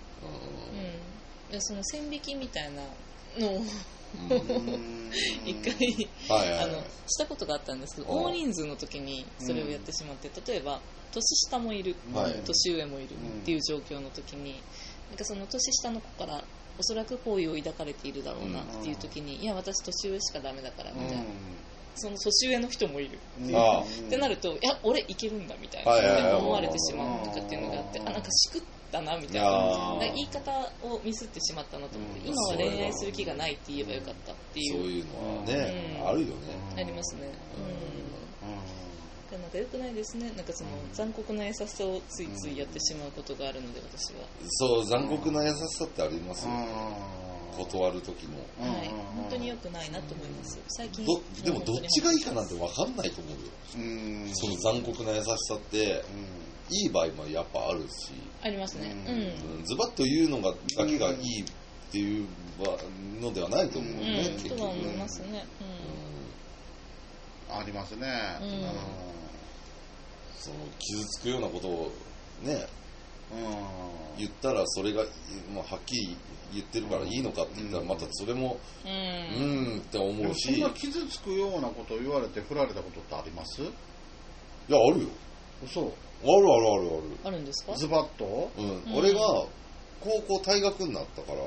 その線引きみたいなのを一回したことがあったんですけど、大人数の時にそれをやってしまって、例えば年下もいる、年上もいるっていう状況の時に、なんかその年下の子からおそらく好意を抱かれているだろうなっていう時に、いや私年上しかダメだからみたいな、その年上の人もいるってなると、いや俺いけるんだみたいな思われてしまうとかっていうのがあって、なんかしくったなみたいな、言い方をミスってしまったなと思って、今は恋愛する気がないって言えばよかったっていう、 そういうのはね、あるよね。 ありますね。なんか良くないですね。なんかその残酷な優しさをついついやってしまうことがあるので、私は。 そう残酷な優しさってありますよ。断る時の。 本当に良くないなと思います。最近。 でもどっちがいいかなんて分かんないと思うよ。その残酷な優しさって、いい場合もやっぱあるし。 ありますね。 ズバッと言うのだけがいいっていうのではないと思うね。 結局。とは思いますね。 ありますね。 その傷つくようなことをね、言ったらそれがはっきり言ってるからいいのかって言ったらまたそれもって思うし、 そんな傷つくようなことを言われて振られたことってあります？いやあるよ。 嘘。あるあるんですか？ ズバッと。 俺が高校退学になったから、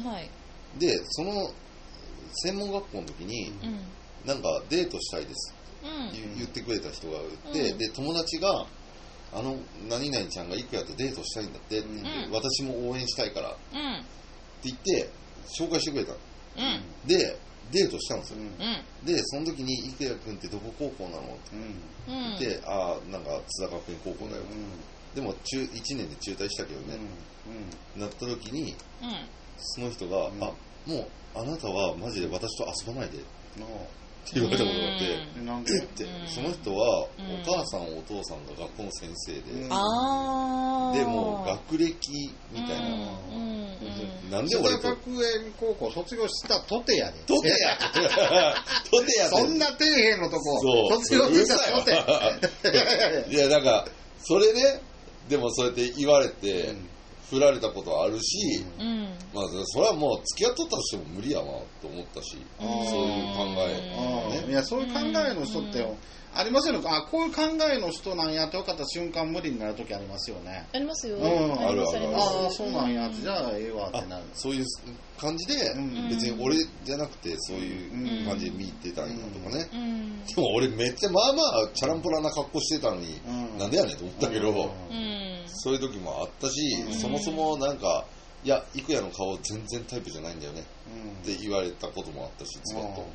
はい、でその専門学校の時に、なんかデートしたいですって言ってくれた人がいて、で友達が何々ちゃんがいくやとデートしたいんだってって言って、私も応援したいからって言って紹介してくれたの、でデートしたんですよ、でその時にいくやくんってどこ高校なのって言って、なんか津田学園高校だよ、でも1年で中退したけどね、なった時に、その人が、もうあなたはマジで私と遊ばないでって言われたことがあって、なんでって、その人はお母さんお父さんが学校の先生で、でもう学歴みたいな、 なんで俺と学園高校卒業したとてやで。 とてやそんな底辺のとこ卒業したとて。 いやなんかそれね、でもそうやって言われて振られたことはあるし、まあそれはもう付き合っとったとしても無理やなと思ったし、そういう考え、 いやそういう考えの人ってありますよね。こういう考えの人なんやって分かった瞬間無理になる時ありますよね。 ありますよ。 ある。 そうなんやってじゃあええわってなる。 そういう感じで、別に俺じゃなくてそういう感じで見てたんやとかね。でも俺めっちゃまあまあチャランポラな格好してたのに、なんでやねんと思ったけど、そういう時もあったし、そもそもなんかいや郁也の顔全然タイプじゃないんだよねって言われたこともあったし、ズバッと。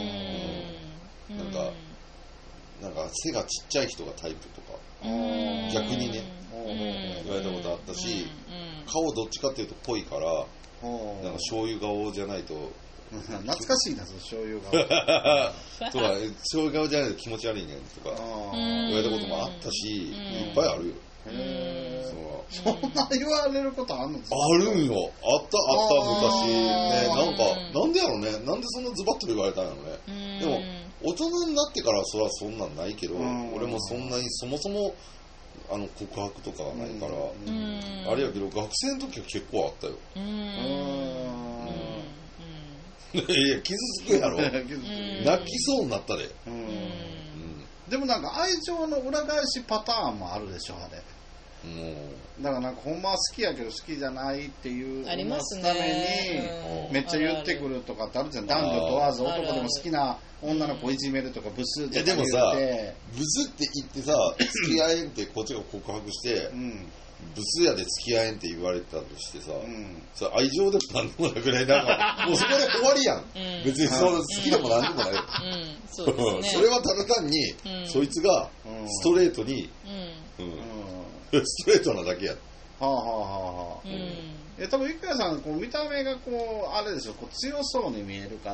なんか背がちっちゃい人がタイプとか逆にね言われたことあったし、顔どっちかっていうと濃いからなんか醤油顔じゃないと懐かしいな、その醤油顔とか醤油顔じゃないと気持ち悪いねんとか言われたこともあったし、いっぱいあるよ。 そんな言われることあんの？ あるんよ。あった昔ね。なんでやろね、なんでそんなズバッと言われたんやろね。でも大人になってからそれはそんなんないけど、俺もそんなにそもそも告白とかがないから、あれやけど学生の時は結構あったよ。いや傷つくやろ。泣きそうになったで。 でもなんか愛情の裏返しパターンもあるでしょ、あれ。だからなんかほんまは好きやけど好きじゃないっていうありますね、 ためにめっちゃ言ってくるとかってあるじゃん。男女問わず男でも好きな女の子いじめるとかブスって言って。 いやでもさ、ブスって言ってさ付き合えんってこっちが告白して、ブスやで付き合えんって言われたとしてさ、それ愛情でもなんでもなくない？なんかもうそこで終わりやん。別に好きでもなんでもない。 そうですね。 それはただ単に、そいつがストレートに、ストレートなだけや。 多分郁也さんこう見た目がこうあれでしょ、こう強そうに見えるから、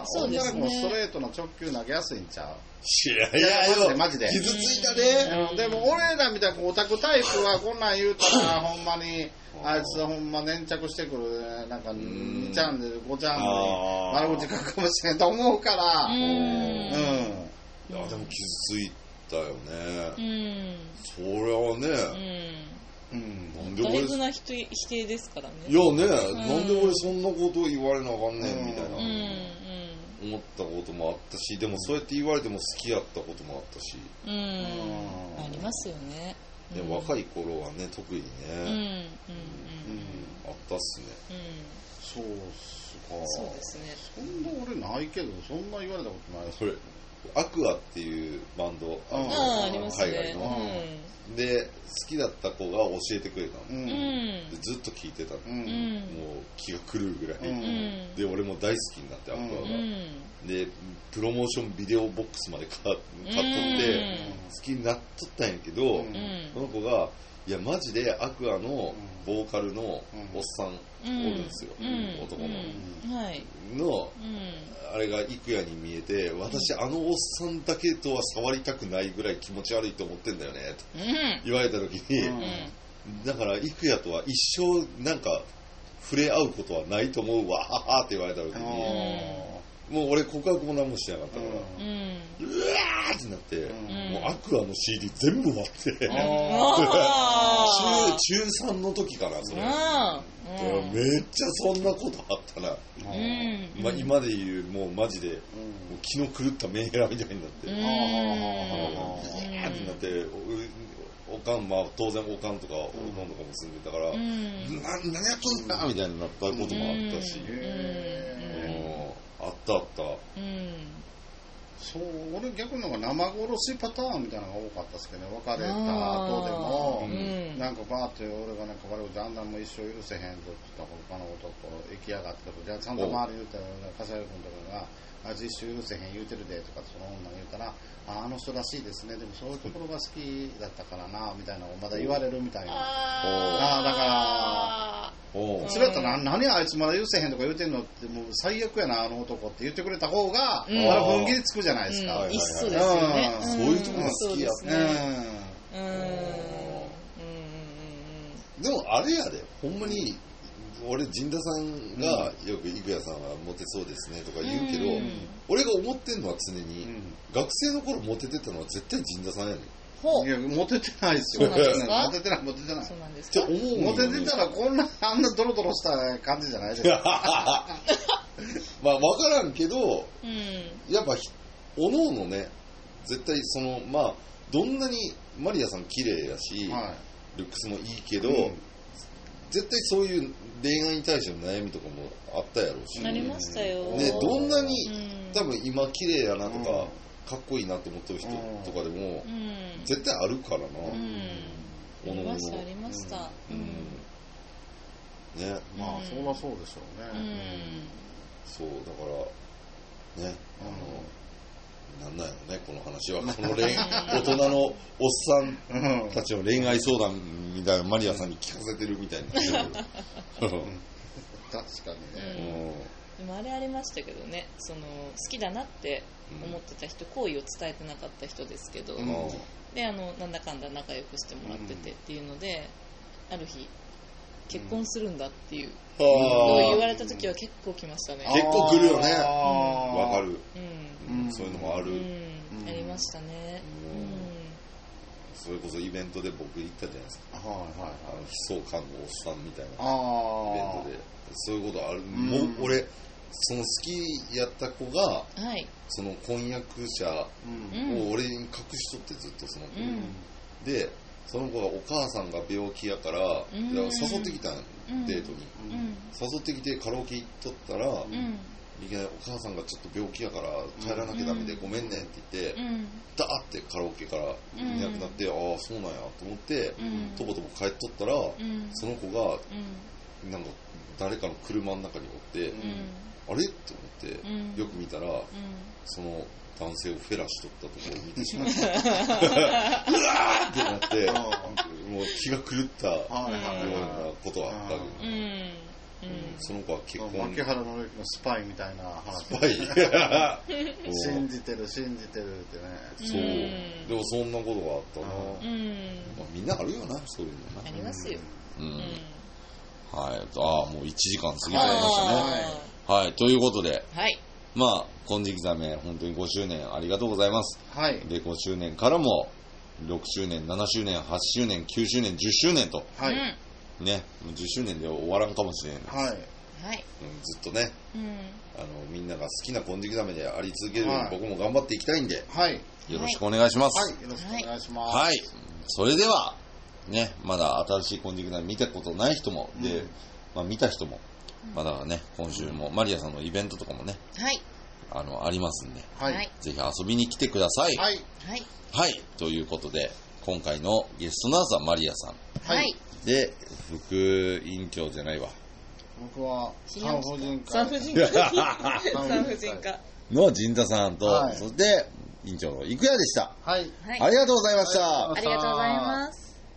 女の子もストレートな直球投げやすいんちゃう？ いやマジで傷ついたね。 でも俺らみたいなオタクタイプはこんなん言うたらほんまにあいつほんま粘着してくる、なんか2ちゃんで5ちゃんで悪口書くかもしれんと思うから。 いやでも傷ついたよね。それはね。 なんで俺大事な否定ですからね。 いやね、なんで俺そんなこと言われなあかんねんみたいな思ったこともあったし、でもそうやって言われても好きやったこともあったし、 ありますよね。 で若い頃はね特にね、あったっすね。 そうっすか。 そうですね。 そんな俺ないけど、そんな言われたことない。 それアクアっていうバンドありますね、 海外の、で好きだった子が教えてくれたの、でずっと聴いてたの、もう気が狂うぐらい、で俺も大好きになってアクアが、でプロモーションビデオボックスまで買っとって好きになっとったんやけど、その子がいやマジでアクアのボーカルのおっさんおるんですよ、男の、のあれが郁也に見えて、私あのおっさんだけとは触りたくないぐらい気持ち悪いと思ってんだよねと言われた時に、だから郁也とは一生なんか触れ合うことはないと思うわははって言われた時に、もう俺告白も何もしてなかったから、うわーってなって、もうアクアの CD 全部割って中3の時かなそれ、めっちゃそんなことあったな、まあ、今で言うもうマジで、もう気の狂ったメンヘラみたいになって、ってなっておかん、まあ当然おかんとかおかんとかも住んでたから、何やっとんだみたいになったこともあったし、あったあった。 そう、俺逆に生殺しパターンみたいなのが多かったですけどね、別れた後でも、なんかバーって俺がなんか悪口あんなも一生許せへんとって言った他の男行きやがってことで、ちゃんと周りに言ったら、笠原君とかが、あいつ一生許せへん言うてるでとかその女が言うたら、あの人らしいですね、でもそういうところが好きだったからなみたいなのをまだ言われるみたいな。だからそれやったら何あいつまだ許せへんとか言うてんのってもう最悪やなあの男って言ってくれた方がまだ踏ん切りつくじゃないですか。 いっそですよね。 そういうところが好きやでもあれやでほんまに俺陣田さんがよく郁弥さんはモテそうですねとか言うけど、俺が思ってんのは常に、学生の頃モテてたのは絶対陣田さんやねん。 いやモテてないですよ。モテてないそうなんですか。 モテてたらこんなあんなドロドロした感じじゃないですか。 まあ分からんけど、やっぱおのおのね絶対そのまあどんなにマリアさん綺麗やし、ルックスもいいけど、絶対そういう恋愛に対しての悩みとかもあったやろうし。 ありましたよ。 ね、どんなに、多分今綺麗やなとか、かっこいいなって思ってる人とかでも、絶対あるからな。ありましたありました。 ね、 まあそりゃそうでしょうね。 そうだからねなんなんやろねこの話はこの大人のおっさんたちの恋愛相談みたいなマリアさんに聞かせてるみたいになってる。 確かにね。 でもあれありましたけどね、その好きだなって思ってた人、好意を伝えてなかった人ですけど、でなんだかんだ仲良くしてもらっててっていうので、ある日結婚するんだっていうのを言われた時は結構来ましたね。 結構来るよね。わかる。そういうのもある。 ありましたね。 それこそイベントで僕行ったじゃないですか。悲壮感のおっさんみたいなイベントでそういうことある。もう俺その好きやった子が、その婚約者を俺に隠しとってずっとその子で、その子がお母さんが病気やから、誘ってきたんデートに、誘ってきてカラオケ行っとったら、いきなりお母さんがちょっと病気やから帰らなきゃダメでごめんねって言って、ダーってカラオケからいなくなって、ああそうなんやと思って、とぼとぼ帰っとったら、その子がなんか誰かの車の中におって、あれって思って、よく見たら、その男性をフェラしとったところを見てしまったうわーってなってもう気が狂ったようなことはあったけど、その子は結婚牧原のスパイみたいな話。 スパイ信じてるってね。 そうでもそんなことがあったな。みんなあるよなそういうのな。 ありますよ。 はい。もう1時間過ぎちゃいましたね。はい。ということで、まあ金色ザメ本当に5周年ありがとうございます。で5周年からも6周年7周年8周年9周年10周年とね、10周年で終わらんかもしれないです。ずっとね、みんなが好きな金色ザメであり続けるように僕も頑張っていきたいんで、よろしくお願いします。 よろしくお願いします。 はい。それではね、まだ新しい金色ザメ見たことない人もで、見た人もまだね今週もマリアさんのイベントとかもね、ありますんで、ぜひ遊びに来てください。はい。ということで今回のゲストナースはマリアさん。で副委員長じゃないわ。 僕は産婦人科の陣田さんと、そして委員長の郁弥でした。ありがとうございました。 ありがとうございます。